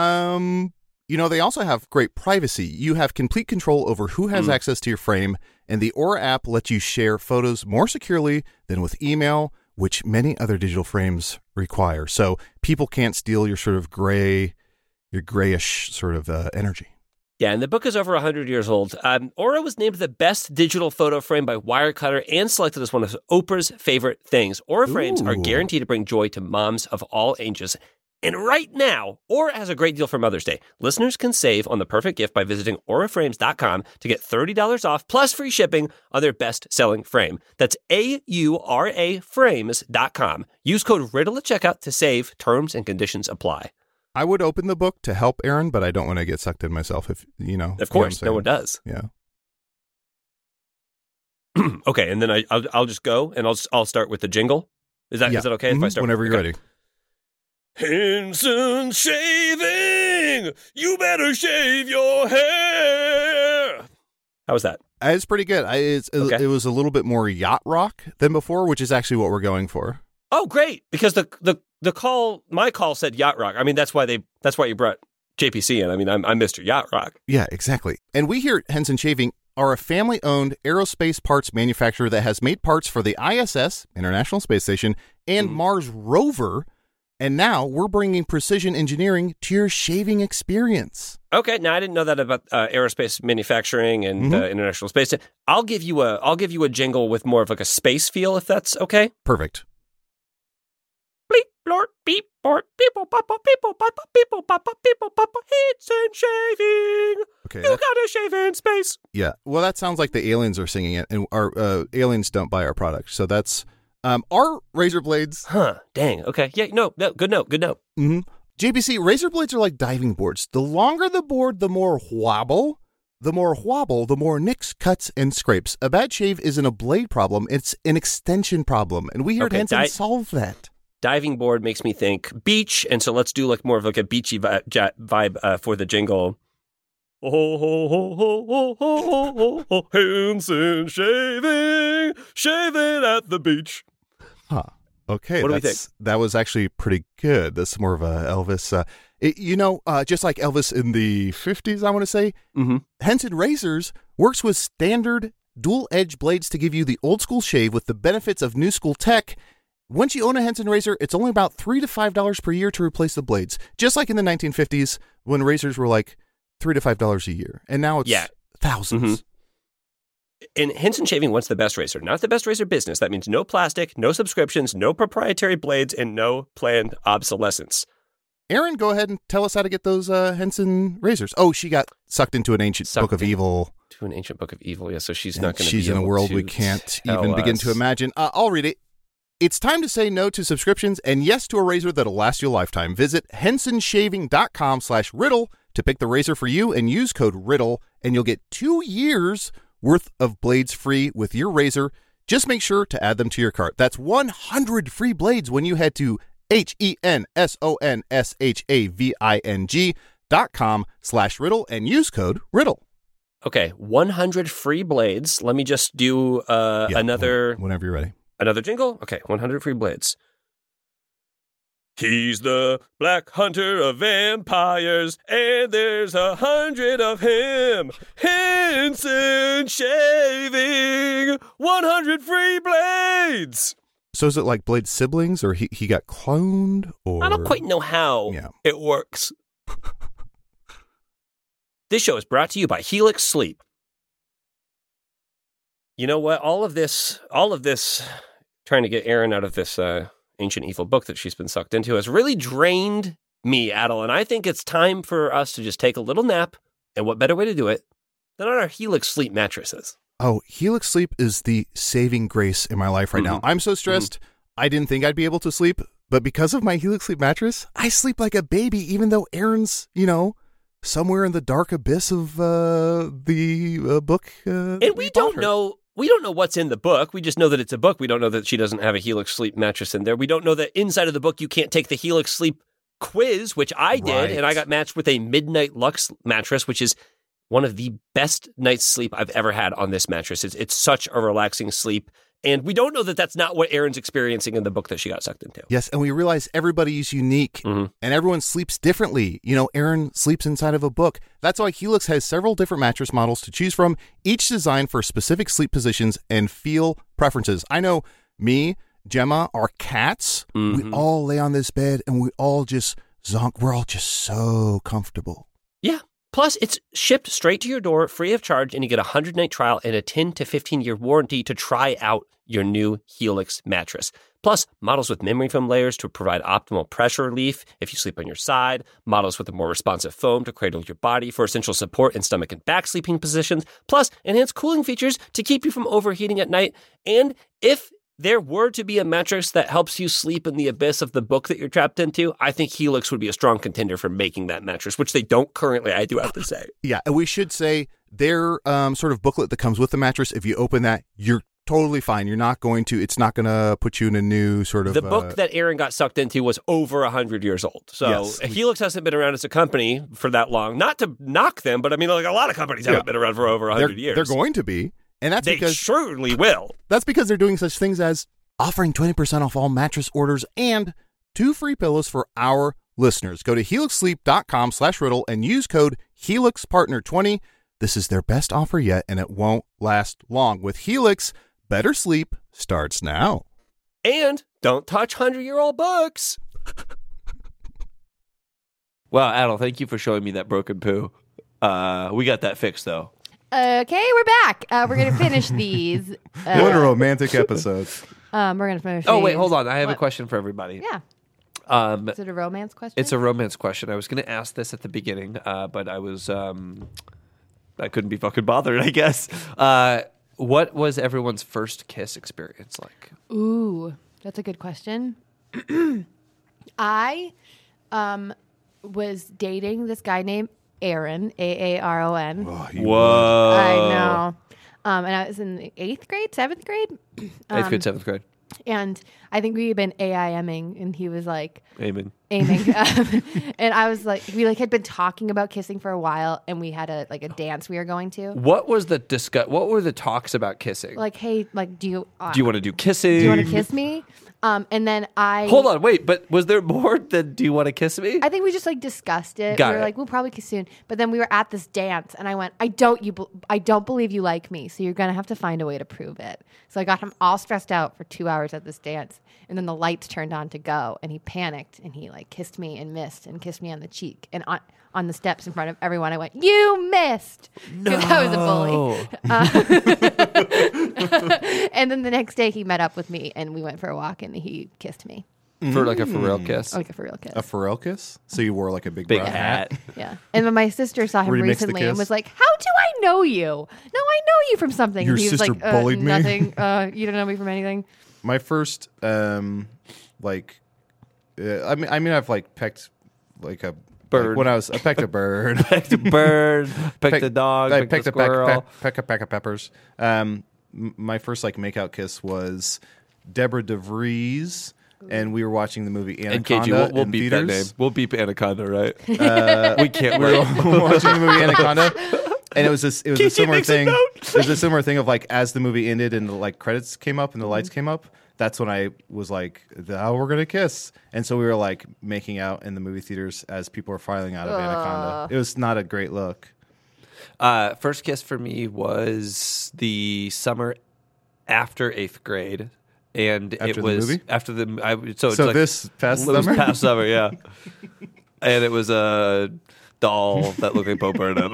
They also have great privacy. You have complete control over who has access to your frame, and the Aura app lets you share photos more securely than with email, which many other digital frames require. So people can't steal your sort of your grayish sort of energy. Yeah, and the book is over 100 years old. Aura was named the best digital photo frame by Wirecutter and selected as one of Oprah's favorite things. Aura frames are Ooh. guaranteed to bring joy to moms of all ages. And right now, Aura has a great deal for Mother's Day. Listeners can save on the perfect gift by visiting auraframes.com to get $30 off plus free shipping on their best-selling frame. That's AURA frames.com. Use code RIDDLE at checkout to save. Terms and conditions apply. I would open the book to help Aaron, but I don't want to get sucked in myself. If you know, Of course, no one does. Yeah. Okay, and then I'll just go and I'll start with the jingle. Is that okay if I start? Whenever you're okay. ready? Henson Shaving! You better shave your hair! How was that? It's pretty good. Okay. It was a little bit more yacht rock than before, which is actually what we're going for. Oh, great! Because my call said yacht rock. I mean, that's why you brought JPC in. I mean, I'm Mr. Yacht Rock. Yeah, exactly. And we here at Henson Shaving are a family-owned aerospace parts manufacturer that has made parts for the ISS, International Space Station, and Mars rover. And now we're bringing precision engineering to your shaving experience. Okay, now I didn't know that about aerospace manufacturing and International Space. I'll give you a jingle with more of like a space feel, if that's okay. Perfect. Bleep, blort, beep, bort, people, papa, people, papa, people, papa, people, papa, hits and shaving. Okay. You gotta shave in space. Yeah. Well, that sounds like the aliens are singing it, and our aliens don't buy our product. So that's our razor blades. Huh. Dang. Okay. Yeah. No. Good note. Mm-hmm. JPC, razor blades are like diving boards. The longer the board, the more wobble. The more nicks, cuts, and scrapes. A bad shave isn't a blade problem. It's an extension problem. And we here at Henson solve that. Diving board makes me think beach. And so let's do like more of like a beachy vibe for the jingle. Oh, ho, ho, ho, ho, ho, ho, ho, Henson shaving at the beach. Huh. Okay. What do we think? That was actually pretty good. That's more of a Elvis. Just like Elvis in the 50s, I want to say, Henson Razors works with standard dual-edge blades to give you the old-school shave with the benefits of new-school tech. Once you own a Henson razor, it's only about $3 to $5 per year to replace the blades. Just like in the 1950s when razors were like $3 to $5 a year. And now it's thousands. And Henson Shaving wants the best razor, not the best razor business. That means no plastic, no subscriptions, no proprietary blades, and no planned obsolescence. Aaron, go ahead and tell us how to get those Henson razors. Oh, she got sucked into an ancient book of evil. To an ancient book of evil, yeah. So she's not going to be She's in a world we can't even begin to imagine. I'll read it. It's time to say no to subscriptions and yes to a razor that'll last you a lifetime. Visit hensonshaving.com/riddle to pick the razor for you and use code RIDDLE, and you'll get 2 years worth of blades free with your razor. Just make sure to add them to your cart. That's 100 free blades when you head to hensonshaving.com/riddle and use code RIDDLE. Okay, 100 free blades. Let me just do another... Whenever you're ready. Another jingle? Okay, 100 free blades. He's the black hunter of vampires, and there's 100 of him. Henson Shaving, 100 free blades. So is it like Blade siblings, or he got cloned? Or I don't quite know how it works. This show is brought to you by Helix Sleep. You know what? All of this, trying to get Erin out of this ancient evil book that she's been sucked into has really drained me, Adel. And I think it's time for us to just take a little nap. And what better way to do it than on our Helix Sleep mattresses? Oh, Helix Sleep is the saving grace in my life right now. I'm so stressed. I didn't think I'd be able to sleep. But because of my Helix Sleep mattress, I sleep like a baby, even though Erin's, somewhere in the dark abyss of the book. And we don't know what's in the book. We just know that it's a book. We don't know that she doesn't have a Helix Sleep mattress in there. We don't know that inside of the book you can't take the Helix Sleep quiz, which I did, and I got matched with a Midnight Lux mattress, which is one of the best night's sleep I've ever had on this mattress. It's such a relaxing sleep. And we don't know that that's not what Erin's experiencing in the book that she got sucked into. Yes, and we realize everybody's unique, and everyone sleeps differently. Erin sleeps inside of a book. That's why Helix has several different mattress models to choose from, each designed for specific sleep positions and feel preferences. I know me, Gemma, our cats, we all lay on this bed, and we all just zonk. We're all just so comfortable. Yeah. Plus, it's shipped straight to your door, free of charge, and you get a 100-night trial and a 10 to 15-year warranty to try out your new Helix mattress. Plus, models with memory foam layers to provide optimal pressure relief if you sleep on your side, models with a more responsive foam to cradle your body for essential support in stomach and back sleeping positions, plus enhanced cooling features to keep you from overheating at night. And if there were to be a mattress that helps you sleep in the abyss of the book that you're trapped into, I think Helix would be a strong contender for making that mattress, which they don't currently, I do have to say. Yeah, and we should say their sort of booklet that comes with the mattress, if you open that, you're totally fine. It's not going to put you in a new sort of... The book that Erin got sucked into was over 100 years old. So yes. Helix hasn't been around as a company for that long. Not to knock them, but I mean, like a lot of companies haven't been around for over 100 years. They're going to be. And that's they surely will. That's because they're doing such things as offering 20% off all mattress orders and 2 free pillows for our Listeners, go to helixsleep.com/riddle and use code HelixPartner20. This is their best offer yet, and it won't last long. With Helix, better sleep starts now. And don't touch 100-year-old books. Wow, Adel, thank you for showing me that broken poo. We got that fixed, though. Okay, we're back. We're going to finish these. What a romantic episode. We're going to finish Oh, wait, these. hold on. I have a What? question for everybody. Yeah. Is it a romance question? It's a romance question. I was going to ask this at the beginning, but I was I couldn't be fucking bothered, I guess. What was everyone's first kiss experience like? Ooh, that's a good question. I was dating this guy named Aaron, Aaron. Whoa. I know. And I was in the 8th grade, 7th grade. 8th grade, 7th grade. And I think we had been AIMing, and he was like Aiming. And I was like, we like had been talking about kissing for a while, and we had a dance we were going to. What was the what were the talks about kissing? Like, hey, like, do you do you want to do kissing? do you want to kiss me? And then Hold on, wait, but was there more than do you want to kiss me? I think we just like discussed it. Got we were it. like, we'll probably kiss soon. But then we were at this dance, and I went, I don't believe you like me, so you're gonna have to find a way to prove it. So I got him all stressed out for 2 hours at this dance, and then the lights turned on to go, and he panicked, and he like kissed me and missed, and kissed me on the cheek, and on the steps in front of everyone. I went, you missed, because I was a bully. And then the next day, he met up with me, and we went for a walk, and he kissed me. For like a for real kiss. Like a for real kiss. A Pharrell kiss? So you wore like a big Big brown hat. Yeah. And then my sister saw him Remixed the recently and kiss? was like, how do I know you? No, I know you from something. Your and he was sister like, bullied me? nothing. You don't know me from anything. My first, I mean, I've like pecked like a Bird. Like when I pecked a bird. Pecked a bird, pecked a dog, I pecked a squirrel. peck a peck of peppers. My first like makeout kiss was Deborah DeVries, and we were watching the movie And Anaconda KG, we'll in beep theaters. that name. We'll beep Anaconda, right? We can't. We were watching the movie Anaconda, and it was a similar makes a thing. note. It was a similar thing of like as the movie ended and the like credits came up and the lights came up. That's when I was like, "How we're gonna kiss?" And so we were like making out in the movie theaters as people were filing out of Anaconda. It was not a great look. First kiss for me was the summer after 8th grade. And After it the was movie? after the it's So like, this past it was summer? past summer, yeah. And it was a doll that looked like Bo Burnham.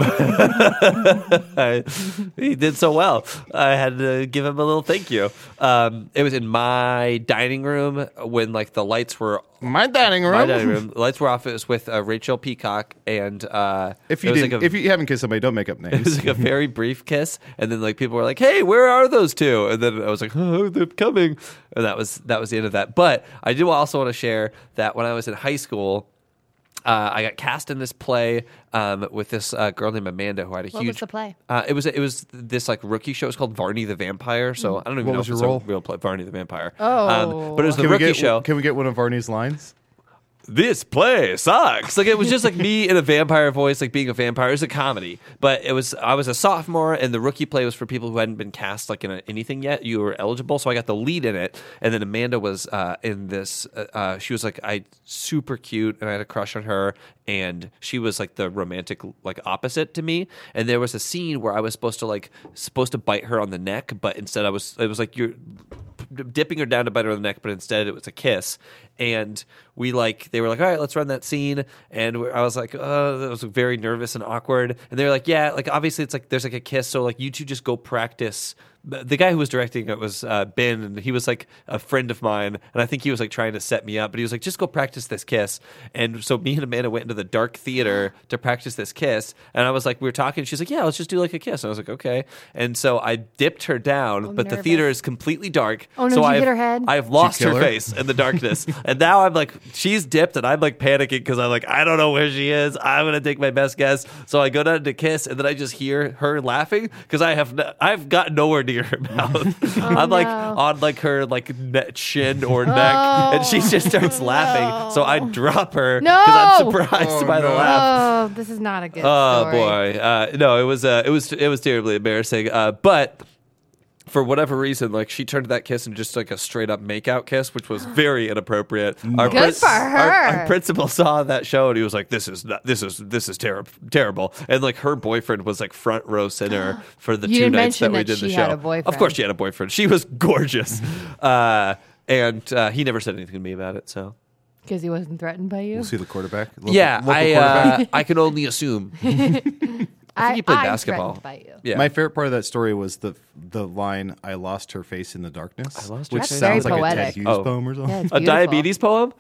He did so well. I had to give him a little thank you. It was in my dining room when like the lights were My dining room. my dining room. The lights were off. It was with Rachel Peacock, and If it you was didn't, like a, if you haven't kissed somebody, don't make up it was names. like a very brief kiss, and then like people were like, "Hey, where are those two?" And then I was like, "Oh, they're coming," and that was the end of that. But I do also want to share that when I was in high school, I got cast in this play with this girl named Amanda who had a What huge. was the play? It was this like rookie show. It was called Varney the Vampire. So I don't even What know was if it's your role? a real play. Varney the Vampire. Oh. but it was the Can we rookie get show. Can we get one of Varney's lines? This play sucks. Like it was just like me in a vampire voice, like being a vampire. It was a comedy, but I was a sophomore, and the rookie play was for people who hadn't been cast like in anything yet. You were eligible, so I got the lead in it, and then Amanda was in this. She was like super cute, and I had a crush on her, and she was like the romantic like opposite to me. And there was a scene where I was supposed to bite her on the neck, but instead it was like you're dipping her down to bite her on the neck, but instead it was a kiss. And they were like, all right, let's run that scene. And I was like, oh, that was very nervous and awkward. And they were like, yeah, like obviously it's like there's like a kiss, so like you two just go practice. The guy who was directing it was Ben, and he was like a friend of mine, and I think he was like trying to set me up, but he was like, just go practice this kiss. And so me and Amanda went into the dark theater to practice this kiss, and I was like, we were talking, she's like, yeah, let's just do like a kiss. And I was like, okay. And so I dipped her down, but the nervous. theater is completely dark. Oh, no, so did you I've, hit her head? I've lost kill her her? face in the darkness. And now I'm like, she's dipped, and I'm like panicking because I'm like, I don't know where she is. I'm going to take my best guess. So I go down to kiss, and then I just hear her laughing because I've got nowhere near her mouth. I'm like on like her like chin or neck, and she just starts laughing. So I drop her because I'm surprised by the laugh. Oh, this is not a good Oh story. boy, no, it was terribly embarrassing. But for whatever reason, like she turned that kiss into just like a straight up makeout kiss, which was very inappropriate. Good for her. Our principal saw that show and he was like, "This is terrible." And like her boyfriend was like front row center for the You 2 didn't nights that mention we that did the she show. had a boyfriend. Of course, she had a boyfriend. She was gorgeous, and he never said anything to me about it. So Because he wasn't threatened by you. We'll see the quarterback. Local I I can only assume. I think he played I'm basketball. threatened by you. Yeah. My favorite part of that story was the line, "I lost her face in the darkness," I lost her which face. sounds That's like very a Ted poetic. Hughes Oh. poem or something. Yeah, it's A beautiful. diabetes poem?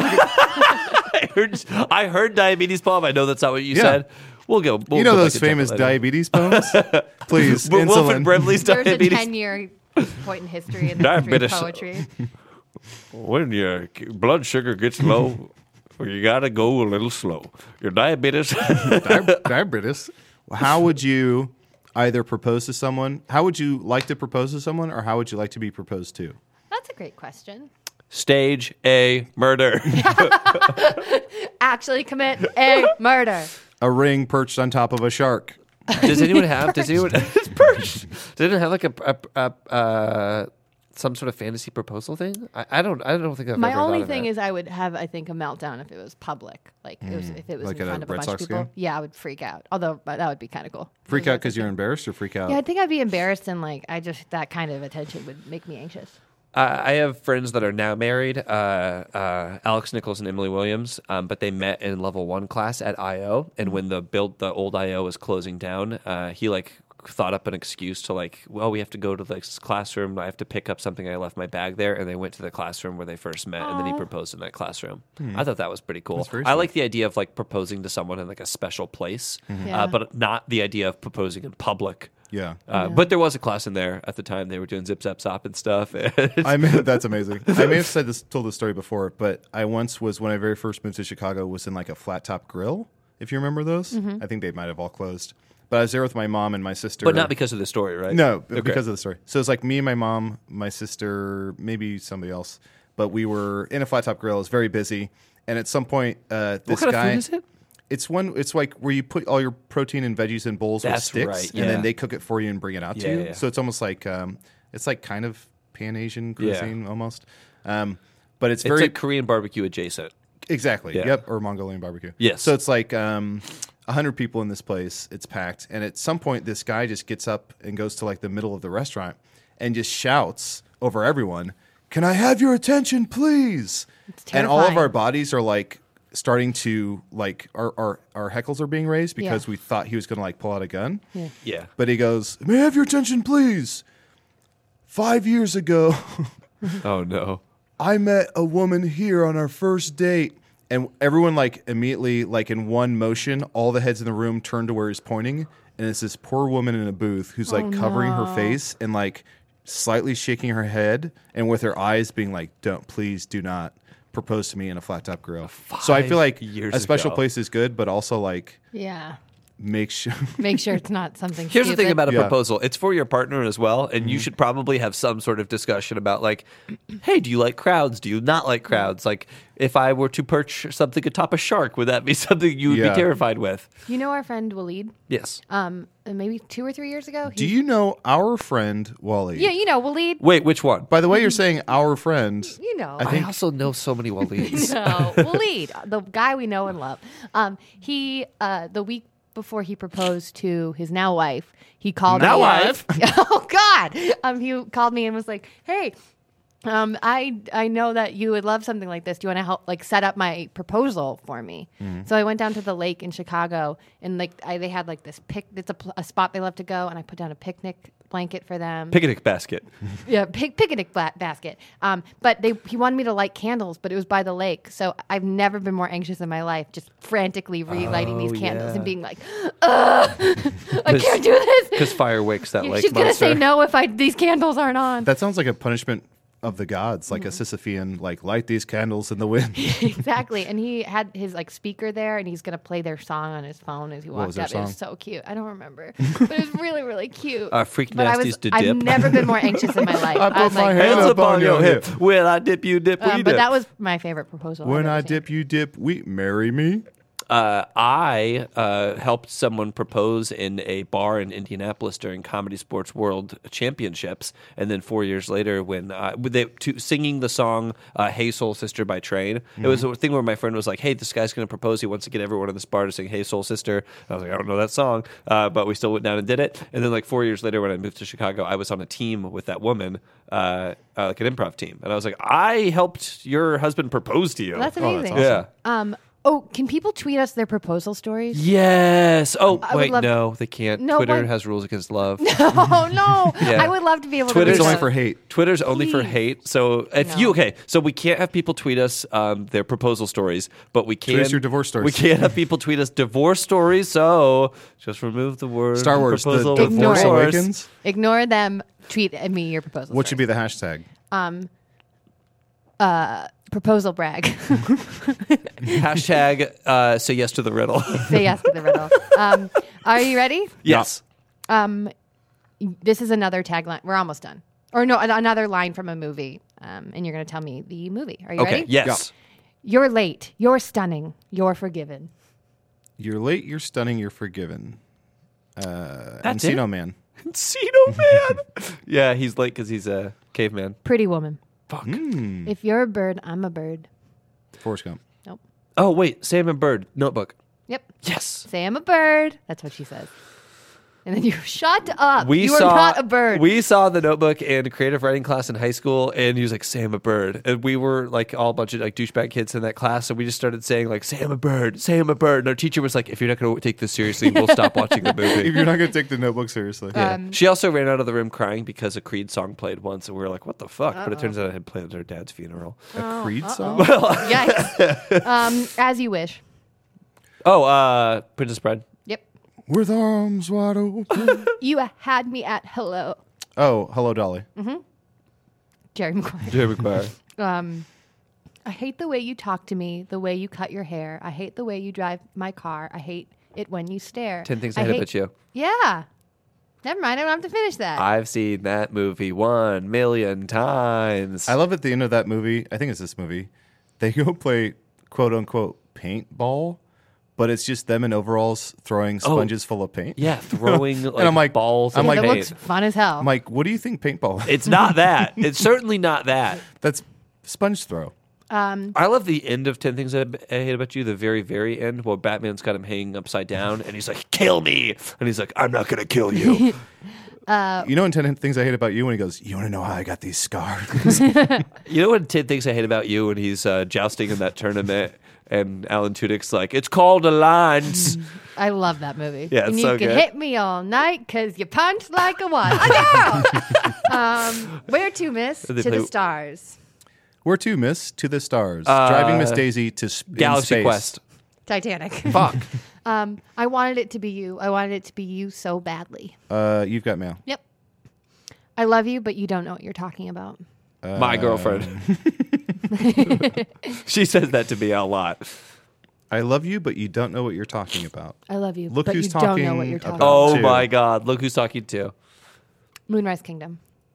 I heard diabetes poem. I know that's not what you Yeah. said. We'll go. We'll You know go back those and check famous it later. diabetes poems? Please, Wilfred insulin. Brimley's There's a diabetes. 10-year point in history in the history of Diabetes. poetry. When your blood sugar gets low, you gotta go a little slow. Your diabetes. Diabetes. How would you either propose to someone? How would you like to propose to someone, or how would you like to be proposed to? That's a great question. Stage a murder. Actually commit a murder. A ring perched on top of a shark. Does anyone have? Does anyone? It's perched. Does anyone have like a some sort of fantasy proposal thing? I don't think I've My ever only thought of thing that. is I would have, I think, a meltdown if it was public. Like if it was Like in at a front of a Red bunch Sox of people. game? Yeah, I would freak out. Although that would be kind of cool. Freak out because you're embarrassed, or freak out? Yeah, I think I'd be embarrassed and like that kind of attention would make me anxious. I have friends that are now married, Alex Nichols and Emily Williams, but they met in level 1 class at IO. And when the old IO was closing down, he like thought up an excuse to like, well, we have to go to this classroom. I have to pick up something. I left my bag there. And they went to the classroom where they first met. And then he proposed in that classroom. I thought that was pretty cool. very I like the idea of like proposing to someone in like a special place, Yeah. but not the idea of proposing in public. Yeah. But there was a class in there at the time. They were doing zip zap zop and stuff. That's amazing. I may have told this story before, but I once was, when I very first moved to Chicago, was in like a flat top grill. If you remember those, I think they might have all closed. But I was there with my mom and my sister. But not because of the story, right? No, Okay. because of the story. So it's like me and my mom, my sister, maybe somebody else. But we were in a flat top grill. It was very busy. And at some point, this What kind guy. of food is it? It's like where you put all your protein and veggies in bowls with That's sticks, right, and yeah. then they cook it for you and bring it out to Yeah, you. yeah. So it's almost like it's like kind of Pan Asian Yeah. cuisine almost. But it's It's very like Korean barbecue adjacent. exactly. Yeah. Yep, or Mongolian barbecue. Yes. So it's like 100 people in this place. It's packed, and at some point, this guy just gets up and goes to like the middle of the restaurant and just shouts over everyone, "Can I have your attention, please?" And all of terrifying. our bodies are like starting to like our heckles are being raised because Yeah. we thought he was going to like pull out a gun. Yeah. But he goes, "May I have your attention, please? 5 years ago, Oh no. I met a woman here on our first date." And everyone like immediately, like in one motion, all the heads in the room turn to where he's pointing. And it's this poor woman in a booth who's like covering her face and like slightly shaking her head and with her eyes being like, please do not propose to me in a flat top grill. So I feel like 5 years a special ago. place is good, but also like Yeah. make sure. Make sure it's not something Here's the thing stupid. about a Yeah. proposal. It's for your partner as well, and you should probably have some sort of discussion about like, hey, do you like crowds? Do you not like crowds? Like, if I were to perch something atop a shark, would that be something you would Yeah. be terrified with? You know our friend Waleed? Yes. Maybe 2 or 3 years ago? Do you know our friend Wally? Yeah, you know, Waleed. Wait, which one? By the way, you're saying our friend. You know. I also know so many Waleeds. No, Waleed, the guy we know and love. He the week before he proposed to his now wife, he called Now me. wife? Oh God! He called me and was like, "Hey, I know that you would love something like this. Do you want to help like set up my proposal for me?" So I went down to the lake in Chicago, and like they had like this it's a spot they love to go, and I put down a picnic blanket for them. Picnic basket. Yeah, picnic basket. But he wanted me to light candles, but it was by the lake. So I've never been more anxious in my life, just frantically relighting these candles and being like, I can't do this. Because fire wakes that lake She's going to monster. say no if these candles aren't on. That sounds like a punishment of the gods, like a Sisyphean, like light these candles in the wind. Exactly. And he had his like speaker there, and he's going to play their song on his phone as he was walked their up. It was song? so cute. I don't remember. But it was really, really cute. Freak But Nasty's to I've dip. never been more anxious in my life. I put was my like, hand Hands up up on your hip. hip. When I dip, you dip, we but dip. that was my favorite proposal. I've When ever I seen. dip, you dip. We marry me. I helped someone propose in a bar in Indianapolis during Comedy Sports World Championships, and then 4 years later, when singing the song "Hey Soul Sister" by Train, it was a thing where my friend was like, "Hey, this guy's going to propose. He wants to get everyone in this bar to sing "Hey Soul Sister." And I was like, "I don't know that song," but we still went down and did it. And then, like 4 years later, when I moved to Chicago, I was on a team with that woman, like an improv team, and I was like, "I helped your husband propose to you." That's amazing. Yeah. Can people tweet us their proposal stories? Yes. Oh, I would wait, love- no, they can't. No, Twitter why- has rules against love. Oh no! Yeah. I would love to be able Twitter's to. It's read only that. for hate. Twitter's only for Please. hate. So if No. so we can't have people tweet us their proposal stories, but we can Tweet us your divorce stories. We can't have people tweet us divorce stories. So just remove the word Star Wars, the proposal. Ignore Force it. Awakens. Ignore them. Tweet at me your proposal. What should be the hashtag? proposal brag? Hashtag say yes to the riddle. Say yes to the riddle. Are you ready? Yes. This is another tagline. We're almost done. Or no, another line from a movie. And you're going to tell me the movie. Are you Okay. ready? Yes. You're late. You're stunning. You're forgiven. You're late, you're stunning, you're forgiven. That's Encino it? Man. Encino Man. Yeah, he's late because he's a caveman. Pretty woman. Fuck. If you're a bird, I'm a bird. Forrest Gump. Nope. Oh wait, Sam and Bird Notebook. Yep. Yes. Say I'm a bird. That's what she says. And then you shut up. We you saw are not a bird. We saw the Notebook in creative writing class in high school, and he was like, "Say I'm a bird," and we were like all a bunch of like douchebag kids in that class, so we just started saying like, "Say I'm a bird, say I'm a bird," and our teacher was like, "If you're not going to take this seriously, we'll stop watching the If movie." you're not going to take the Notebook seriously. She also ran out of the room crying because a Creed song played once, and we were like, "What the fuck?" But it turns out it had played at her dad's funeral. A Creed song? Yikes. As you wish. Oh, Princess Bride. Yep. With arms wide open. You had me at hello. Oh, Hello, Dolly. Jerry Maguire. Jerry Maguire. I hate the way you talk to me, the way you cut your hair. I hate the way you drive my car. I hate it when you stare. 10 Things I Hate About You. Yeah. Never mind. I don't have to finish that. I've seen that movie 1,000,000 times. I love at the end of that movie, I think it's this movie, they go play quote unquote paintball, but it's just them in overalls throwing sponges full of paint. Yeah, throwing like, I'm like- balls. I'm of like- that paint. looks fun as hell. I'm like, what do you think paintball is? It's not that. It's certainly not that. That's sponge throw. I love the end of 10 Things I Hate About You, the very, very end, where Batman's got him hanging upside down, and he's like, "Kill me!" And he's like, "I'm not going to kill you." You know in 10 Things I Hate About You when he goes, you want to know how I got these scars? You know what 10 Things I Hate About You when he's jousting in that tournament, and Alan Tudyk's like, "It's called Alliance." I love that movie. Yeah, it's and you so can good. hit me all night because you punch like a what? Where to, miss? To They the play- stars. Where to, miss? To the stars. Driving Miss Daisy to in Galaxy space. Quest. Titanic. Fuck. I wanted it to be you. I wanted it to be you so badly. You've got mail. Yep. I love you, but you don't know what you're talking about. My girlfriend. She says that to me a lot. I love you, but you don't know what you're talking about. I love you, Look but who's you don't know talking what you're talking about- about. Oh Two. my God. Look who's talking to. Moonrise Kingdom.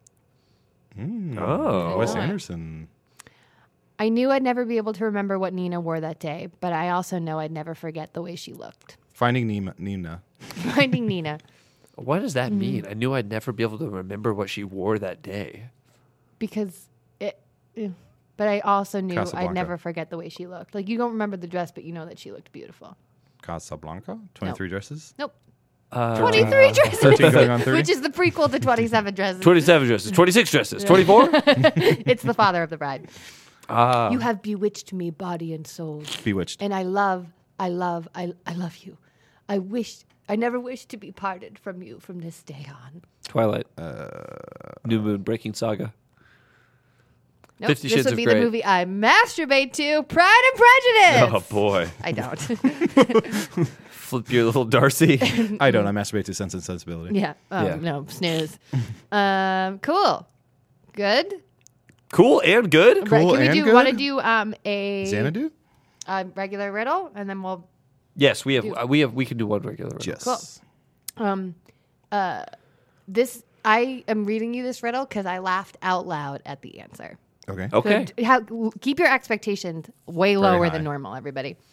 Oh. Wes Yeah. Anderson. I knew I'd never be able to remember what Nina wore that day, but I also know I'd never forget the way she looked. Finding Nina. Finding Nina. What does that mean? I knew I'd never be able to remember what she wore that day. Because it. But I also knew Casablanca. I'd never forget the way she looked. Like, you don't remember the dress, but you know that she looked beautiful. Casablanca? 23 dresses? Nope. 23 dresses. 13 going on 30? Which is the prequel to 27 dresses. 27 dresses, 26 dresses, 24? It's the father of the bride. Ah. You have bewitched me, body and soul. Bewitched. And I love you. I never wish to be parted from you from this day on. Twilight. New Moon, Breaking Saga. Nope, 50 this Shades would of be Grey. the movie I masturbate to, Pride and Prejudice. Oh, boy. I don't. Flip your little Darcy. I don't. I masturbate to Sense and Sensibility. Yeah. Yeah. No, snooze. Cool. Good. Cool and good. Right, Cool can we and do good? want to do a Xanadu? regular riddle and then we'll Yes, we can do one regular. riddle. Yes. Cool. This I am reading you this riddle because I laughed out loud at the answer. Okay. Okay. So keep your expectations way lower high. than normal, everybody.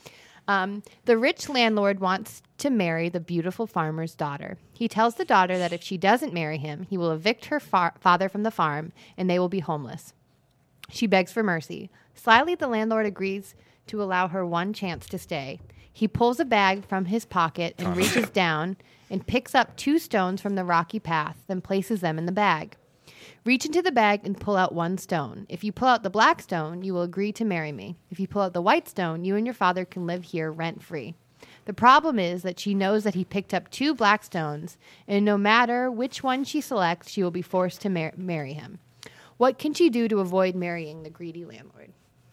The rich landlord wants to marry the beautiful farmer's daughter. He tells the daughter that if she doesn't marry him, he will evict her father from the farm and they will be homeless. She begs for mercy. Slyly, the landlord agrees to allow her one chance to stay. He pulls a bag from his pocket and reaches down and picks up 2 stones from the rocky path, then places them in the bag. Reach into the bag and pull out 1 stone. If you pull out the black stone, you will agree to marry me. If you pull out the white stone, you and your father can live here rent-free. The problem is that she knows that he picked up 2 black stones, and no matter which one she selects, she will be forced to marry him. What can she do to avoid marrying the greedy landlord?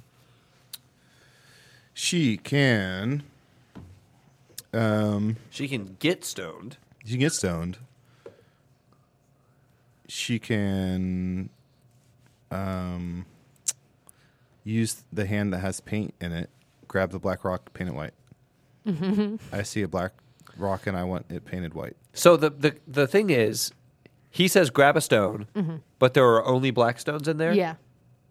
She can. She can get stoned. She can get stoned. She can use the hand that has paint in it, grab the black rock, paint it white. Mm-hmm. I see a black rock and I want it painted white. So the thing is, he says grab a stone, but there are only black stones in there? Yeah.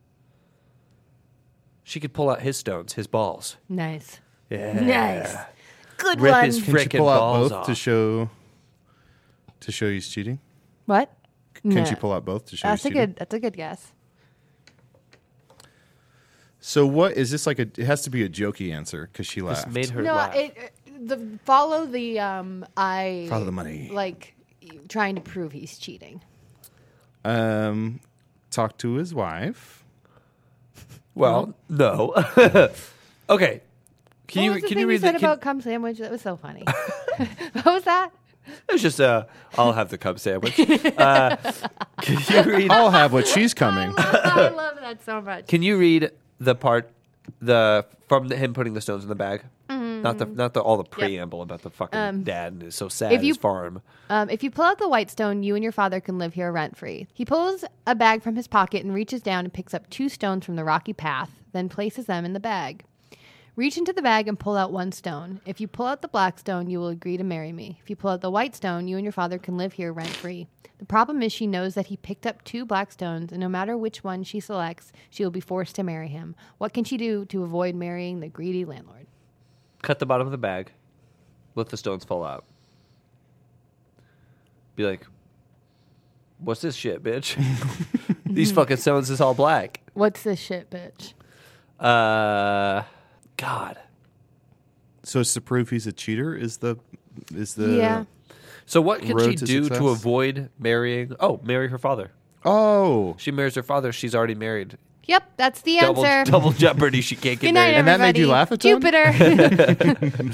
She could pull out his stones, his balls. Nice. Yeah. Nice. Good Rip one. his Can she frickin' pull out balls both off. to show he's cheating? What? Can she pull out both to show That's he's a cheating? good. That's a good guess. So what is this like? It has to be a jokey answer because she Just laughed. made her No, laugh. follow the Follow the money. like trying to prove he's cheating. Talk to his wife. Well, no. Okay. Can What was the you thing read said the? about cum sandwich? That was so funny. What was that? It was just I'll have the cum sandwich. Can you read? I'll have what she's coming. I love that so much. Can you read the part from him putting the stones in the bag? Not all the preamble about the fucking dad and is so sad if at you- his farm. If you pull out the white stone, you and your father can live here rent-free. He pulls a bag from his pocket and reaches down and picks up 2 stones from the rocky path, then places them in the bag. Reach into the bag and pull out 1 stone. If you pull out the black stone, you will agree to marry me. If you pull out the white stone, you and your father can live here rent-free. The problem is she knows that he picked up 2 black stones, and no matter which one she selects, she will be forced to marry him. What can she do to avoid marrying the greedy landlord? Cut the bottom of the bag. Let the stones fall out. Be like, what's this shit, bitch? These fucking stones is all black. What's this shit, bitch? God. So it's to prove he's a cheater. Is the Yeah. So what can she Road to do success? to avoid marrying? Oh, marry her father. Oh, She marries her father. She's already married. Yep, that's the answer. Double jeopardy. She can't get Good night, married. And that made you everybody. laugh a ton? Jupiter.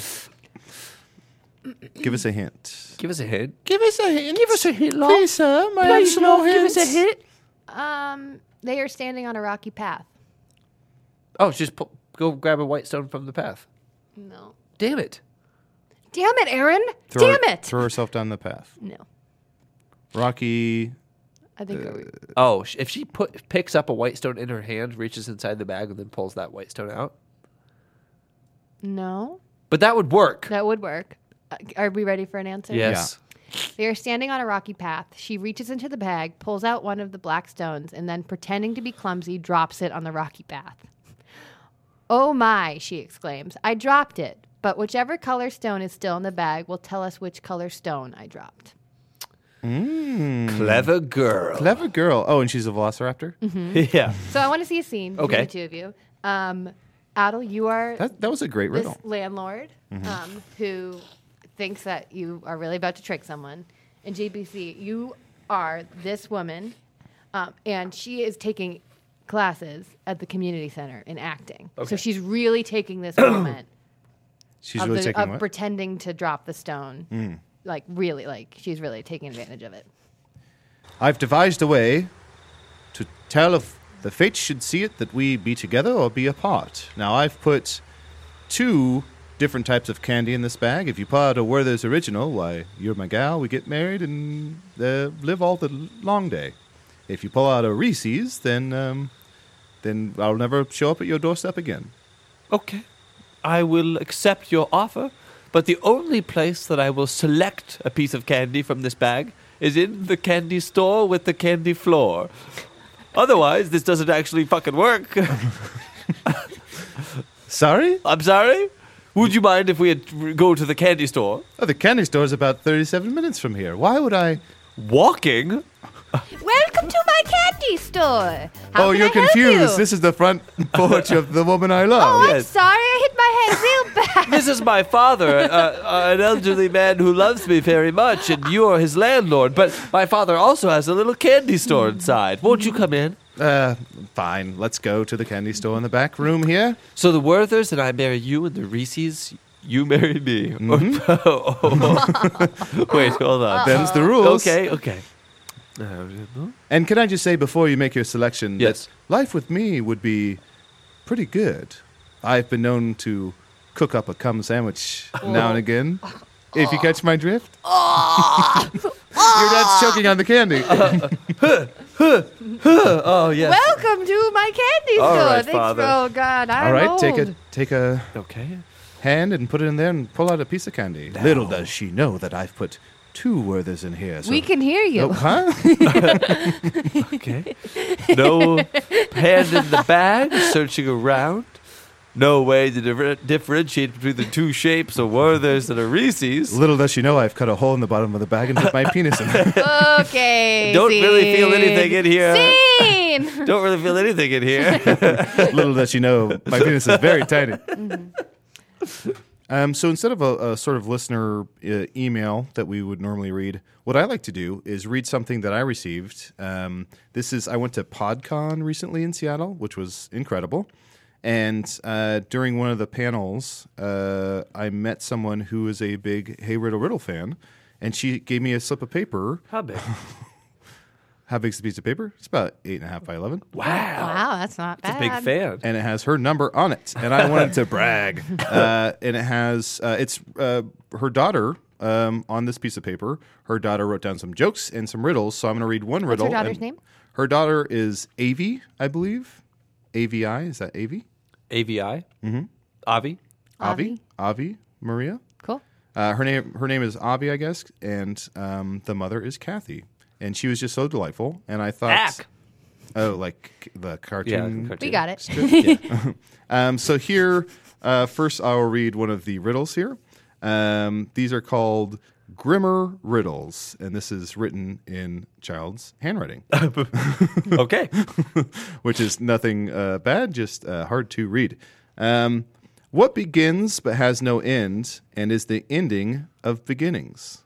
give us a hint. Give us a hint. Give us a hint. Give us a hint, Locke. Please, sir. Please, Give us a hint. They are standing on a rocky path. Oh, just go grab a white stone from the path. No. Damn it. Damn it, Aaron. Damn it. Throw herself down the path. No. Rocky. I think Oh, if she picks up a white stone in her hand, reaches inside the bag, and then pulls that white stone out. no. But that would work. That would work. Are we ready for an answer? Yes. They are standing on a rocky path. She reaches into the bag, pulls out one of the black stones, and then, pretending to be clumsy, drops it on the rocky path. Oh my, she exclaims. I dropped it, but whichever color stone is still in the bag will tell us which color stone I dropped. Clever girl. Clever girl. Oh, and she's a velociraptor? Yeah. So I want to see a scene between Okay. the two of you. Adel, you are That was a great this riddle. landlord who thinks that you are really about to trick someone. And JBC, you are this woman, and she is taking classes at the community center in acting. Okay. So she's really taking this moment She's of, really the, taking of what? pretending to drop the stone. She's really taking advantage of it. I've devised a way to tell if the fates should see it that we be together or be apart. Now, I've put 2 different types of candy in this bag. If you pull out a Werther's Original, why, you're my gal, we get married and live all the long day. If you pull out a Reese's, then I'll never show up at your doorstep again. Okay. I will accept your offer, but the only place that I will select a piece of candy from this bag is in the candy store with the candy floor. Otherwise, this doesn't actually fucking work. Sorry? I'm sorry? Would you mind if we go to the candy store? Oh, the candy store is about 37 minutes from here. Why would I? Walking? Welcome to my candy store. How Oh, can you're I help confused. you? This is the front porch of the woman I love. Oh, I'm Yes. sorry. I hit my head real bad. This is my father, an elderly man who loves me very much, and you are his landlord. But my father also has a little candy store inside. Won't you come in? Fine. Let's go to the candy store in the back room here. So the Werthers and I marry you, and the Reese's, you marry me. Wait, hold on. Them's the rules. Okay. And can I just say before you make your selection Yes. that life with me would be pretty good. I've been known to cook up a cum sandwich now and again. If you catch my drift. Your dad's choking on the candy. Oh, yes. Welcome to my candy All store. right, Thanks Father. Oh God, I'm All right, old. take a Okay. hand and put it in there and pull out a piece of candy. Little does she know that I've put 2 Werthers in here. So. We can hear you. Oh, huh? Okay. No hand in the bag, searching around. No way to differentiate between the 2 shapes of Werthers and a Reese's. Little does she know I've cut a hole in the bottom of the bag and put my penis in there. Okay. Don't really feel anything in here. Scene. Don't really feel anything in here. Little does she know my penis is very tiny. So instead of a sort of listener email that we would normally read, what I like to do is read something that I received. I went to PodCon recently in Seattle, which was incredible. And during one of the panels, I met someone who is a big Hey Riddle Riddle fan, and she gave me a slip of paper. How big? How big's the piece of paper? It's about 8.5 by 11. Wow, that's not bad. That's a big fan. And it has her number on it, and I wanted to brag. And it has her daughter on this piece of paper. Her daughter wrote down some jokes and some riddles, so I'm going to read one riddle. her daughter's and name? Her daughter is Avi, I believe. AVI, is that Avi? AVI? Mm-hmm. Avi? Avi Maria. Cool. Her name is Avi, I guess, and the mother is Kathy. And she was just so delightful, and I thought, Ack. oh, like the cartoon. Yeah, We got it. So here, first I'll read one of the riddles here. These are called Grimmer Riddles, and this is written in child's handwriting, Okay. which is nothing bad, just hard to read. What begins but has no end, and is the ending of beginnings?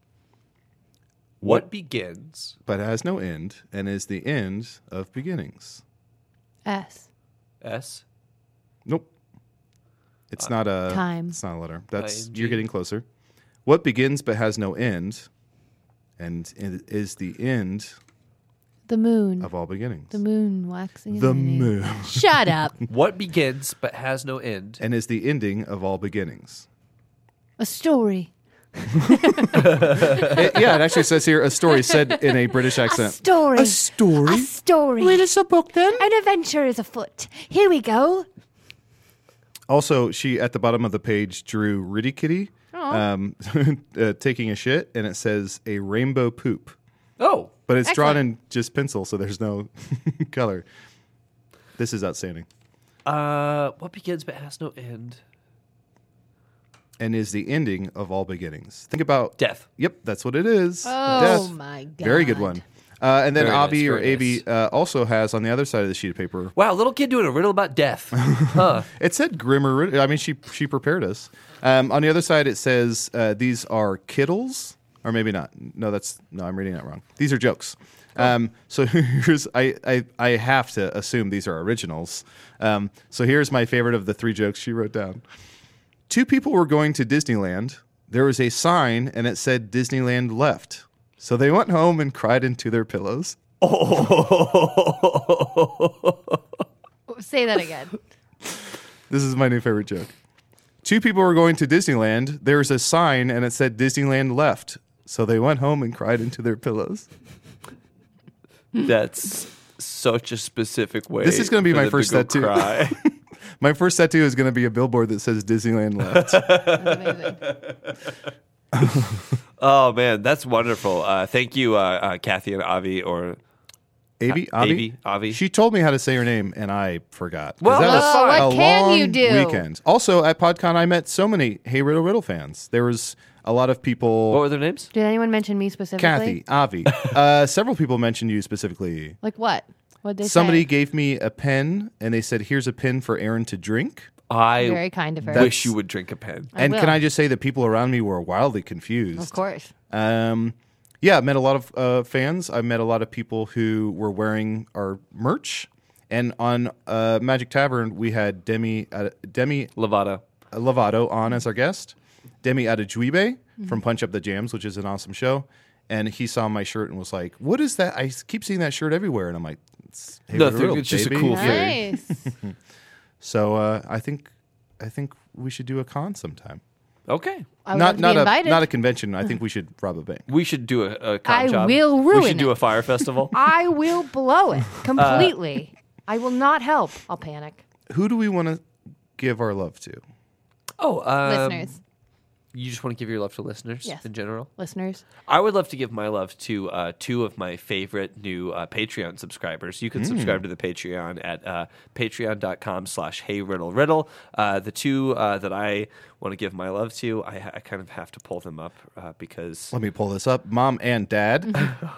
What begins? But has no end, and is the end of beginnings? S. S? Nope. It's not a Time. It's not a letter. That's ING. you're getting closer. What begins but has no end, and is the end The moon. of all beginnings? The moon waxing. The and waning. moon, Shut up. What begins but has no end? and is the ending of all beginnings. A story. It actually says here a story said in a British A accent. story. story. A story. Read us a book then. An adventure is afoot. Here we go. Also, she at the bottom of the page drew Riddy Kitty taking a shit, and it says a rainbow poop. Oh. But it's drawn Excellent. in just pencil, so there's no color. This is outstanding. What begins but has no end? And is the ending of all beginnings. Think about Death. Yep, that's what it is. Oh, Death. my God. Very good one. And then Very nice, Avi or very Avi also has on the other side of the sheet of paper. Wow, little kid doing a riddle about death. Huh. It said Grimmer. I mean, she prepared us. On the other side, it says these are kittles, or maybe not. No, I'm reading that wrong. These are jokes. So here's I have to assume these are originals. So here's my favorite of the 3 jokes she wrote down. 2 people were going to Disneyland. There was a sign, and it said Disneyland left. So they went home and cried into their pillows. Say that again. This is my new favorite joke. 2 people were going to Disneyland. There was a sign, and it said Disneyland left. So they went home and cried into their pillows. That's such a specific way. This is gonna be for my them first go tattoo. Cry. My first tattoo is going to be a billboard that says Disneyland left. Amazing. Oh man, that's wonderful. Thank you, Kathy and Avi, or Avi. She told me how to say her name, and I forgot. 'Cause Well, that that's was fine. What a can long you do? Weekend. Also, at PodCon, I met so many Hey Riddle Riddle fans. There was a lot of people. What were their names? Did anyone mention me specifically? Kathy, Avi. Several people mentioned you specifically. Like what? What did they Somebody say? gave me a pen, and they said, "Here's a pen for Aaron to drink." I Very kind of her. wish you would drink a pen. I And will. can I just say that people around me were wildly confused? Of course. Yeah, I met a lot of fans. I met a lot of people who were wearing our merch. And on Magic Tavern, we had Demi Lovato. Lovato on as our guest. Demi Adejuibe from Punch Up the Jams, which is an awesome show. And he saw my shirt and was like, "What is that? I keep seeing that shirt everywhere." And I'm like, "It's Hey Nothing, Riddle, it's just a baby." cool thing. Nice. So I think we should do a con sometime. Okay. I would love to be invited. not a convention. I think we should rob a bank. We should do a con I job. will We ruin should do it. a fire festival. I will blow it completely. I will not help. I'll panic. Who do we want to give our love to? Listeners. You just want to give your love to listeners Yes. in general? Listeners. I would love to give my love to two of my favorite new Patreon subscribers. You can subscribe to the Patreon at patreon.com/HeyRiddleRiddle. The two that I want to give my love to, I kind of have to pull them up because... Let me pull this up. Mom and Dad.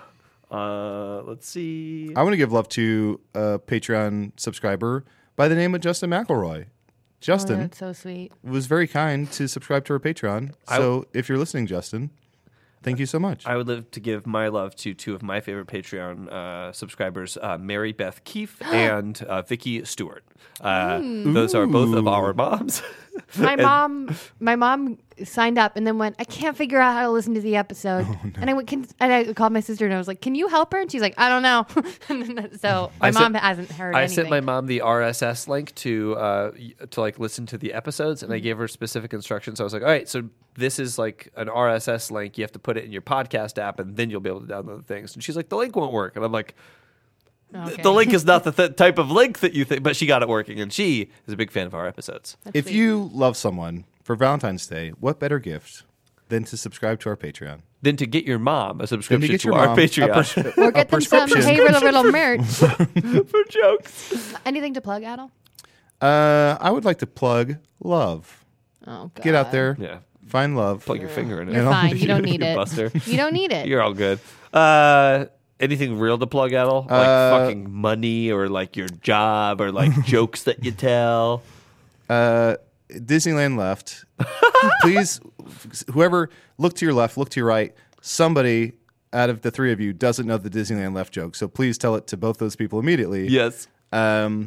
let's see. I want to give love to a Patreon subscriber by the name of Justin McElroy. Oh, Justin that's so sweet. was very kind to subscribe to our Patreon. So if you're listening, Justin, thank you so much. I would love to give my love to two of my favorite Patreon subscribers, Mary Beth Keefe and Vicky Stewart. Those are both of our moms. My mom signed up and then went, I can't figure out how to listen to the episode. And I went, and I called my sister and I was like, can you help her? And she's like, I don't know. So my mom hasn't heard I anything. sent my mom the RSS link to like listen to the episodes, and I gave her specific instructions. I was like, all right, so this is like an RSS link. You have to put it in your podcast app, and then you'll be able to download the things. And she's like, the link won't work. And I'm like, Okay. the link is not the type of link that you think, but she got it working, and she is a big fan of our episodes. If sweet. you love someone for Valentine's Day, what better gift than to subscribe to our Patreon? Then to get your mom a Then subscription get to your our mom Patreon Or get them some prescription. Hey Riddle Riddle merch. for jokes. Anything to plug, Adel? I would like to plug love. Oh, God. Get out there, Yeah, find love. plug your finger in it. You're fine. You don't need it. Buster. You don't need it. You're all good. Anything real to plug, Adel? Like fucking money, or like your job, or like jokes that you tell? Disneyland left. Please, whoever, look to your left, look to your right. Somebody out of the three of you doesn't know the Disneyland left joke, so please tell it to both those people immediately. Yes. And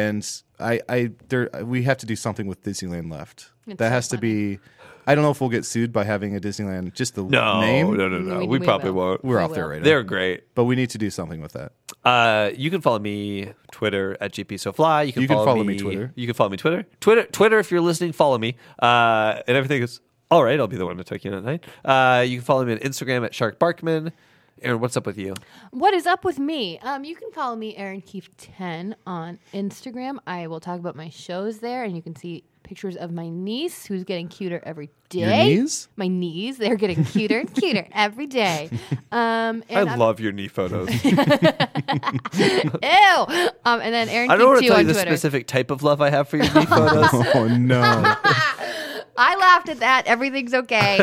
we have to do something with Disneyland left. It's that so has to be. I don't know if we'll get sued by having a Disneyland. Just the No, name. no. We We probably will. won't. We're We off their will. radar. They're great. But we need to do something with that. You can follow me Twitter at GPSoFly. You You can follow me Twitter. You can follow me Twitter. If you're listening, follow me. And everything is all right. I'll be the one to take you in at night. You can follow me on Instagram at Shark Barkman. Aaron, what's up with you? What is up with me? You can follow me, Aaron Keefe 10 on Instagram. I will talk about my shows there, and you can see pictures of my niece, who's getting cuter every day. Your knees? My knees, they're getting cuter and cuter every day. And I love your knee photos. Ew. And then Aaron I don't want Keefe to 2 tell you on the Twitter. specific type of love I have for your knee photos. Oh no! I laughed at that. Everything's okay.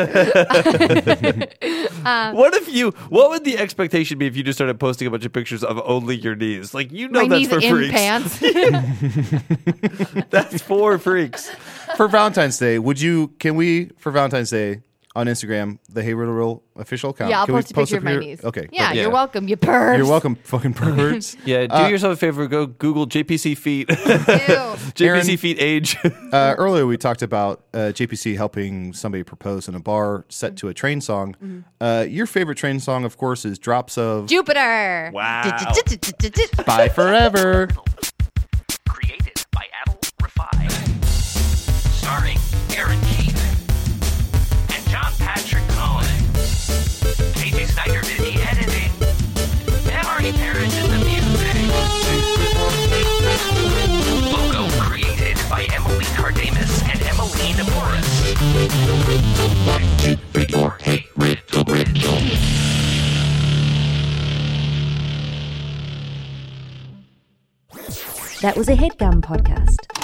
What would the expectation be if you just started posting a bunch of pictures of only your knees? Like, you know, My that's knees for in freaks. pants. That's for freaks. For Valentine's Day, can we for Valentine's Day on Instagram, the Hey Riddle Riddle official account? Yeah, I'll can we post a picture of my here? knees. Okay. Yeah, perfect. you're welcome, you pervs. You're welcome, fucking perverts. Yeah, do yourself a favor. Go Google JPC feet. Ew. JPC Aaron- feet age. Earlier, we talked about JPC helping somebody propose in a bar set to a train song. Your favorite train song, of course, is Drops of Jupiter. Wow. Bye Forever. Created by Adel Rafai. Starring Aaron Keefe and John Patrick Cohen. KJ Snyder did the editing. And Marty Parrish is the music. Logo created by Emily Cardamus and Emmeline Morris. Hey, Riddle, Riddle. That was a HeadGum podcast.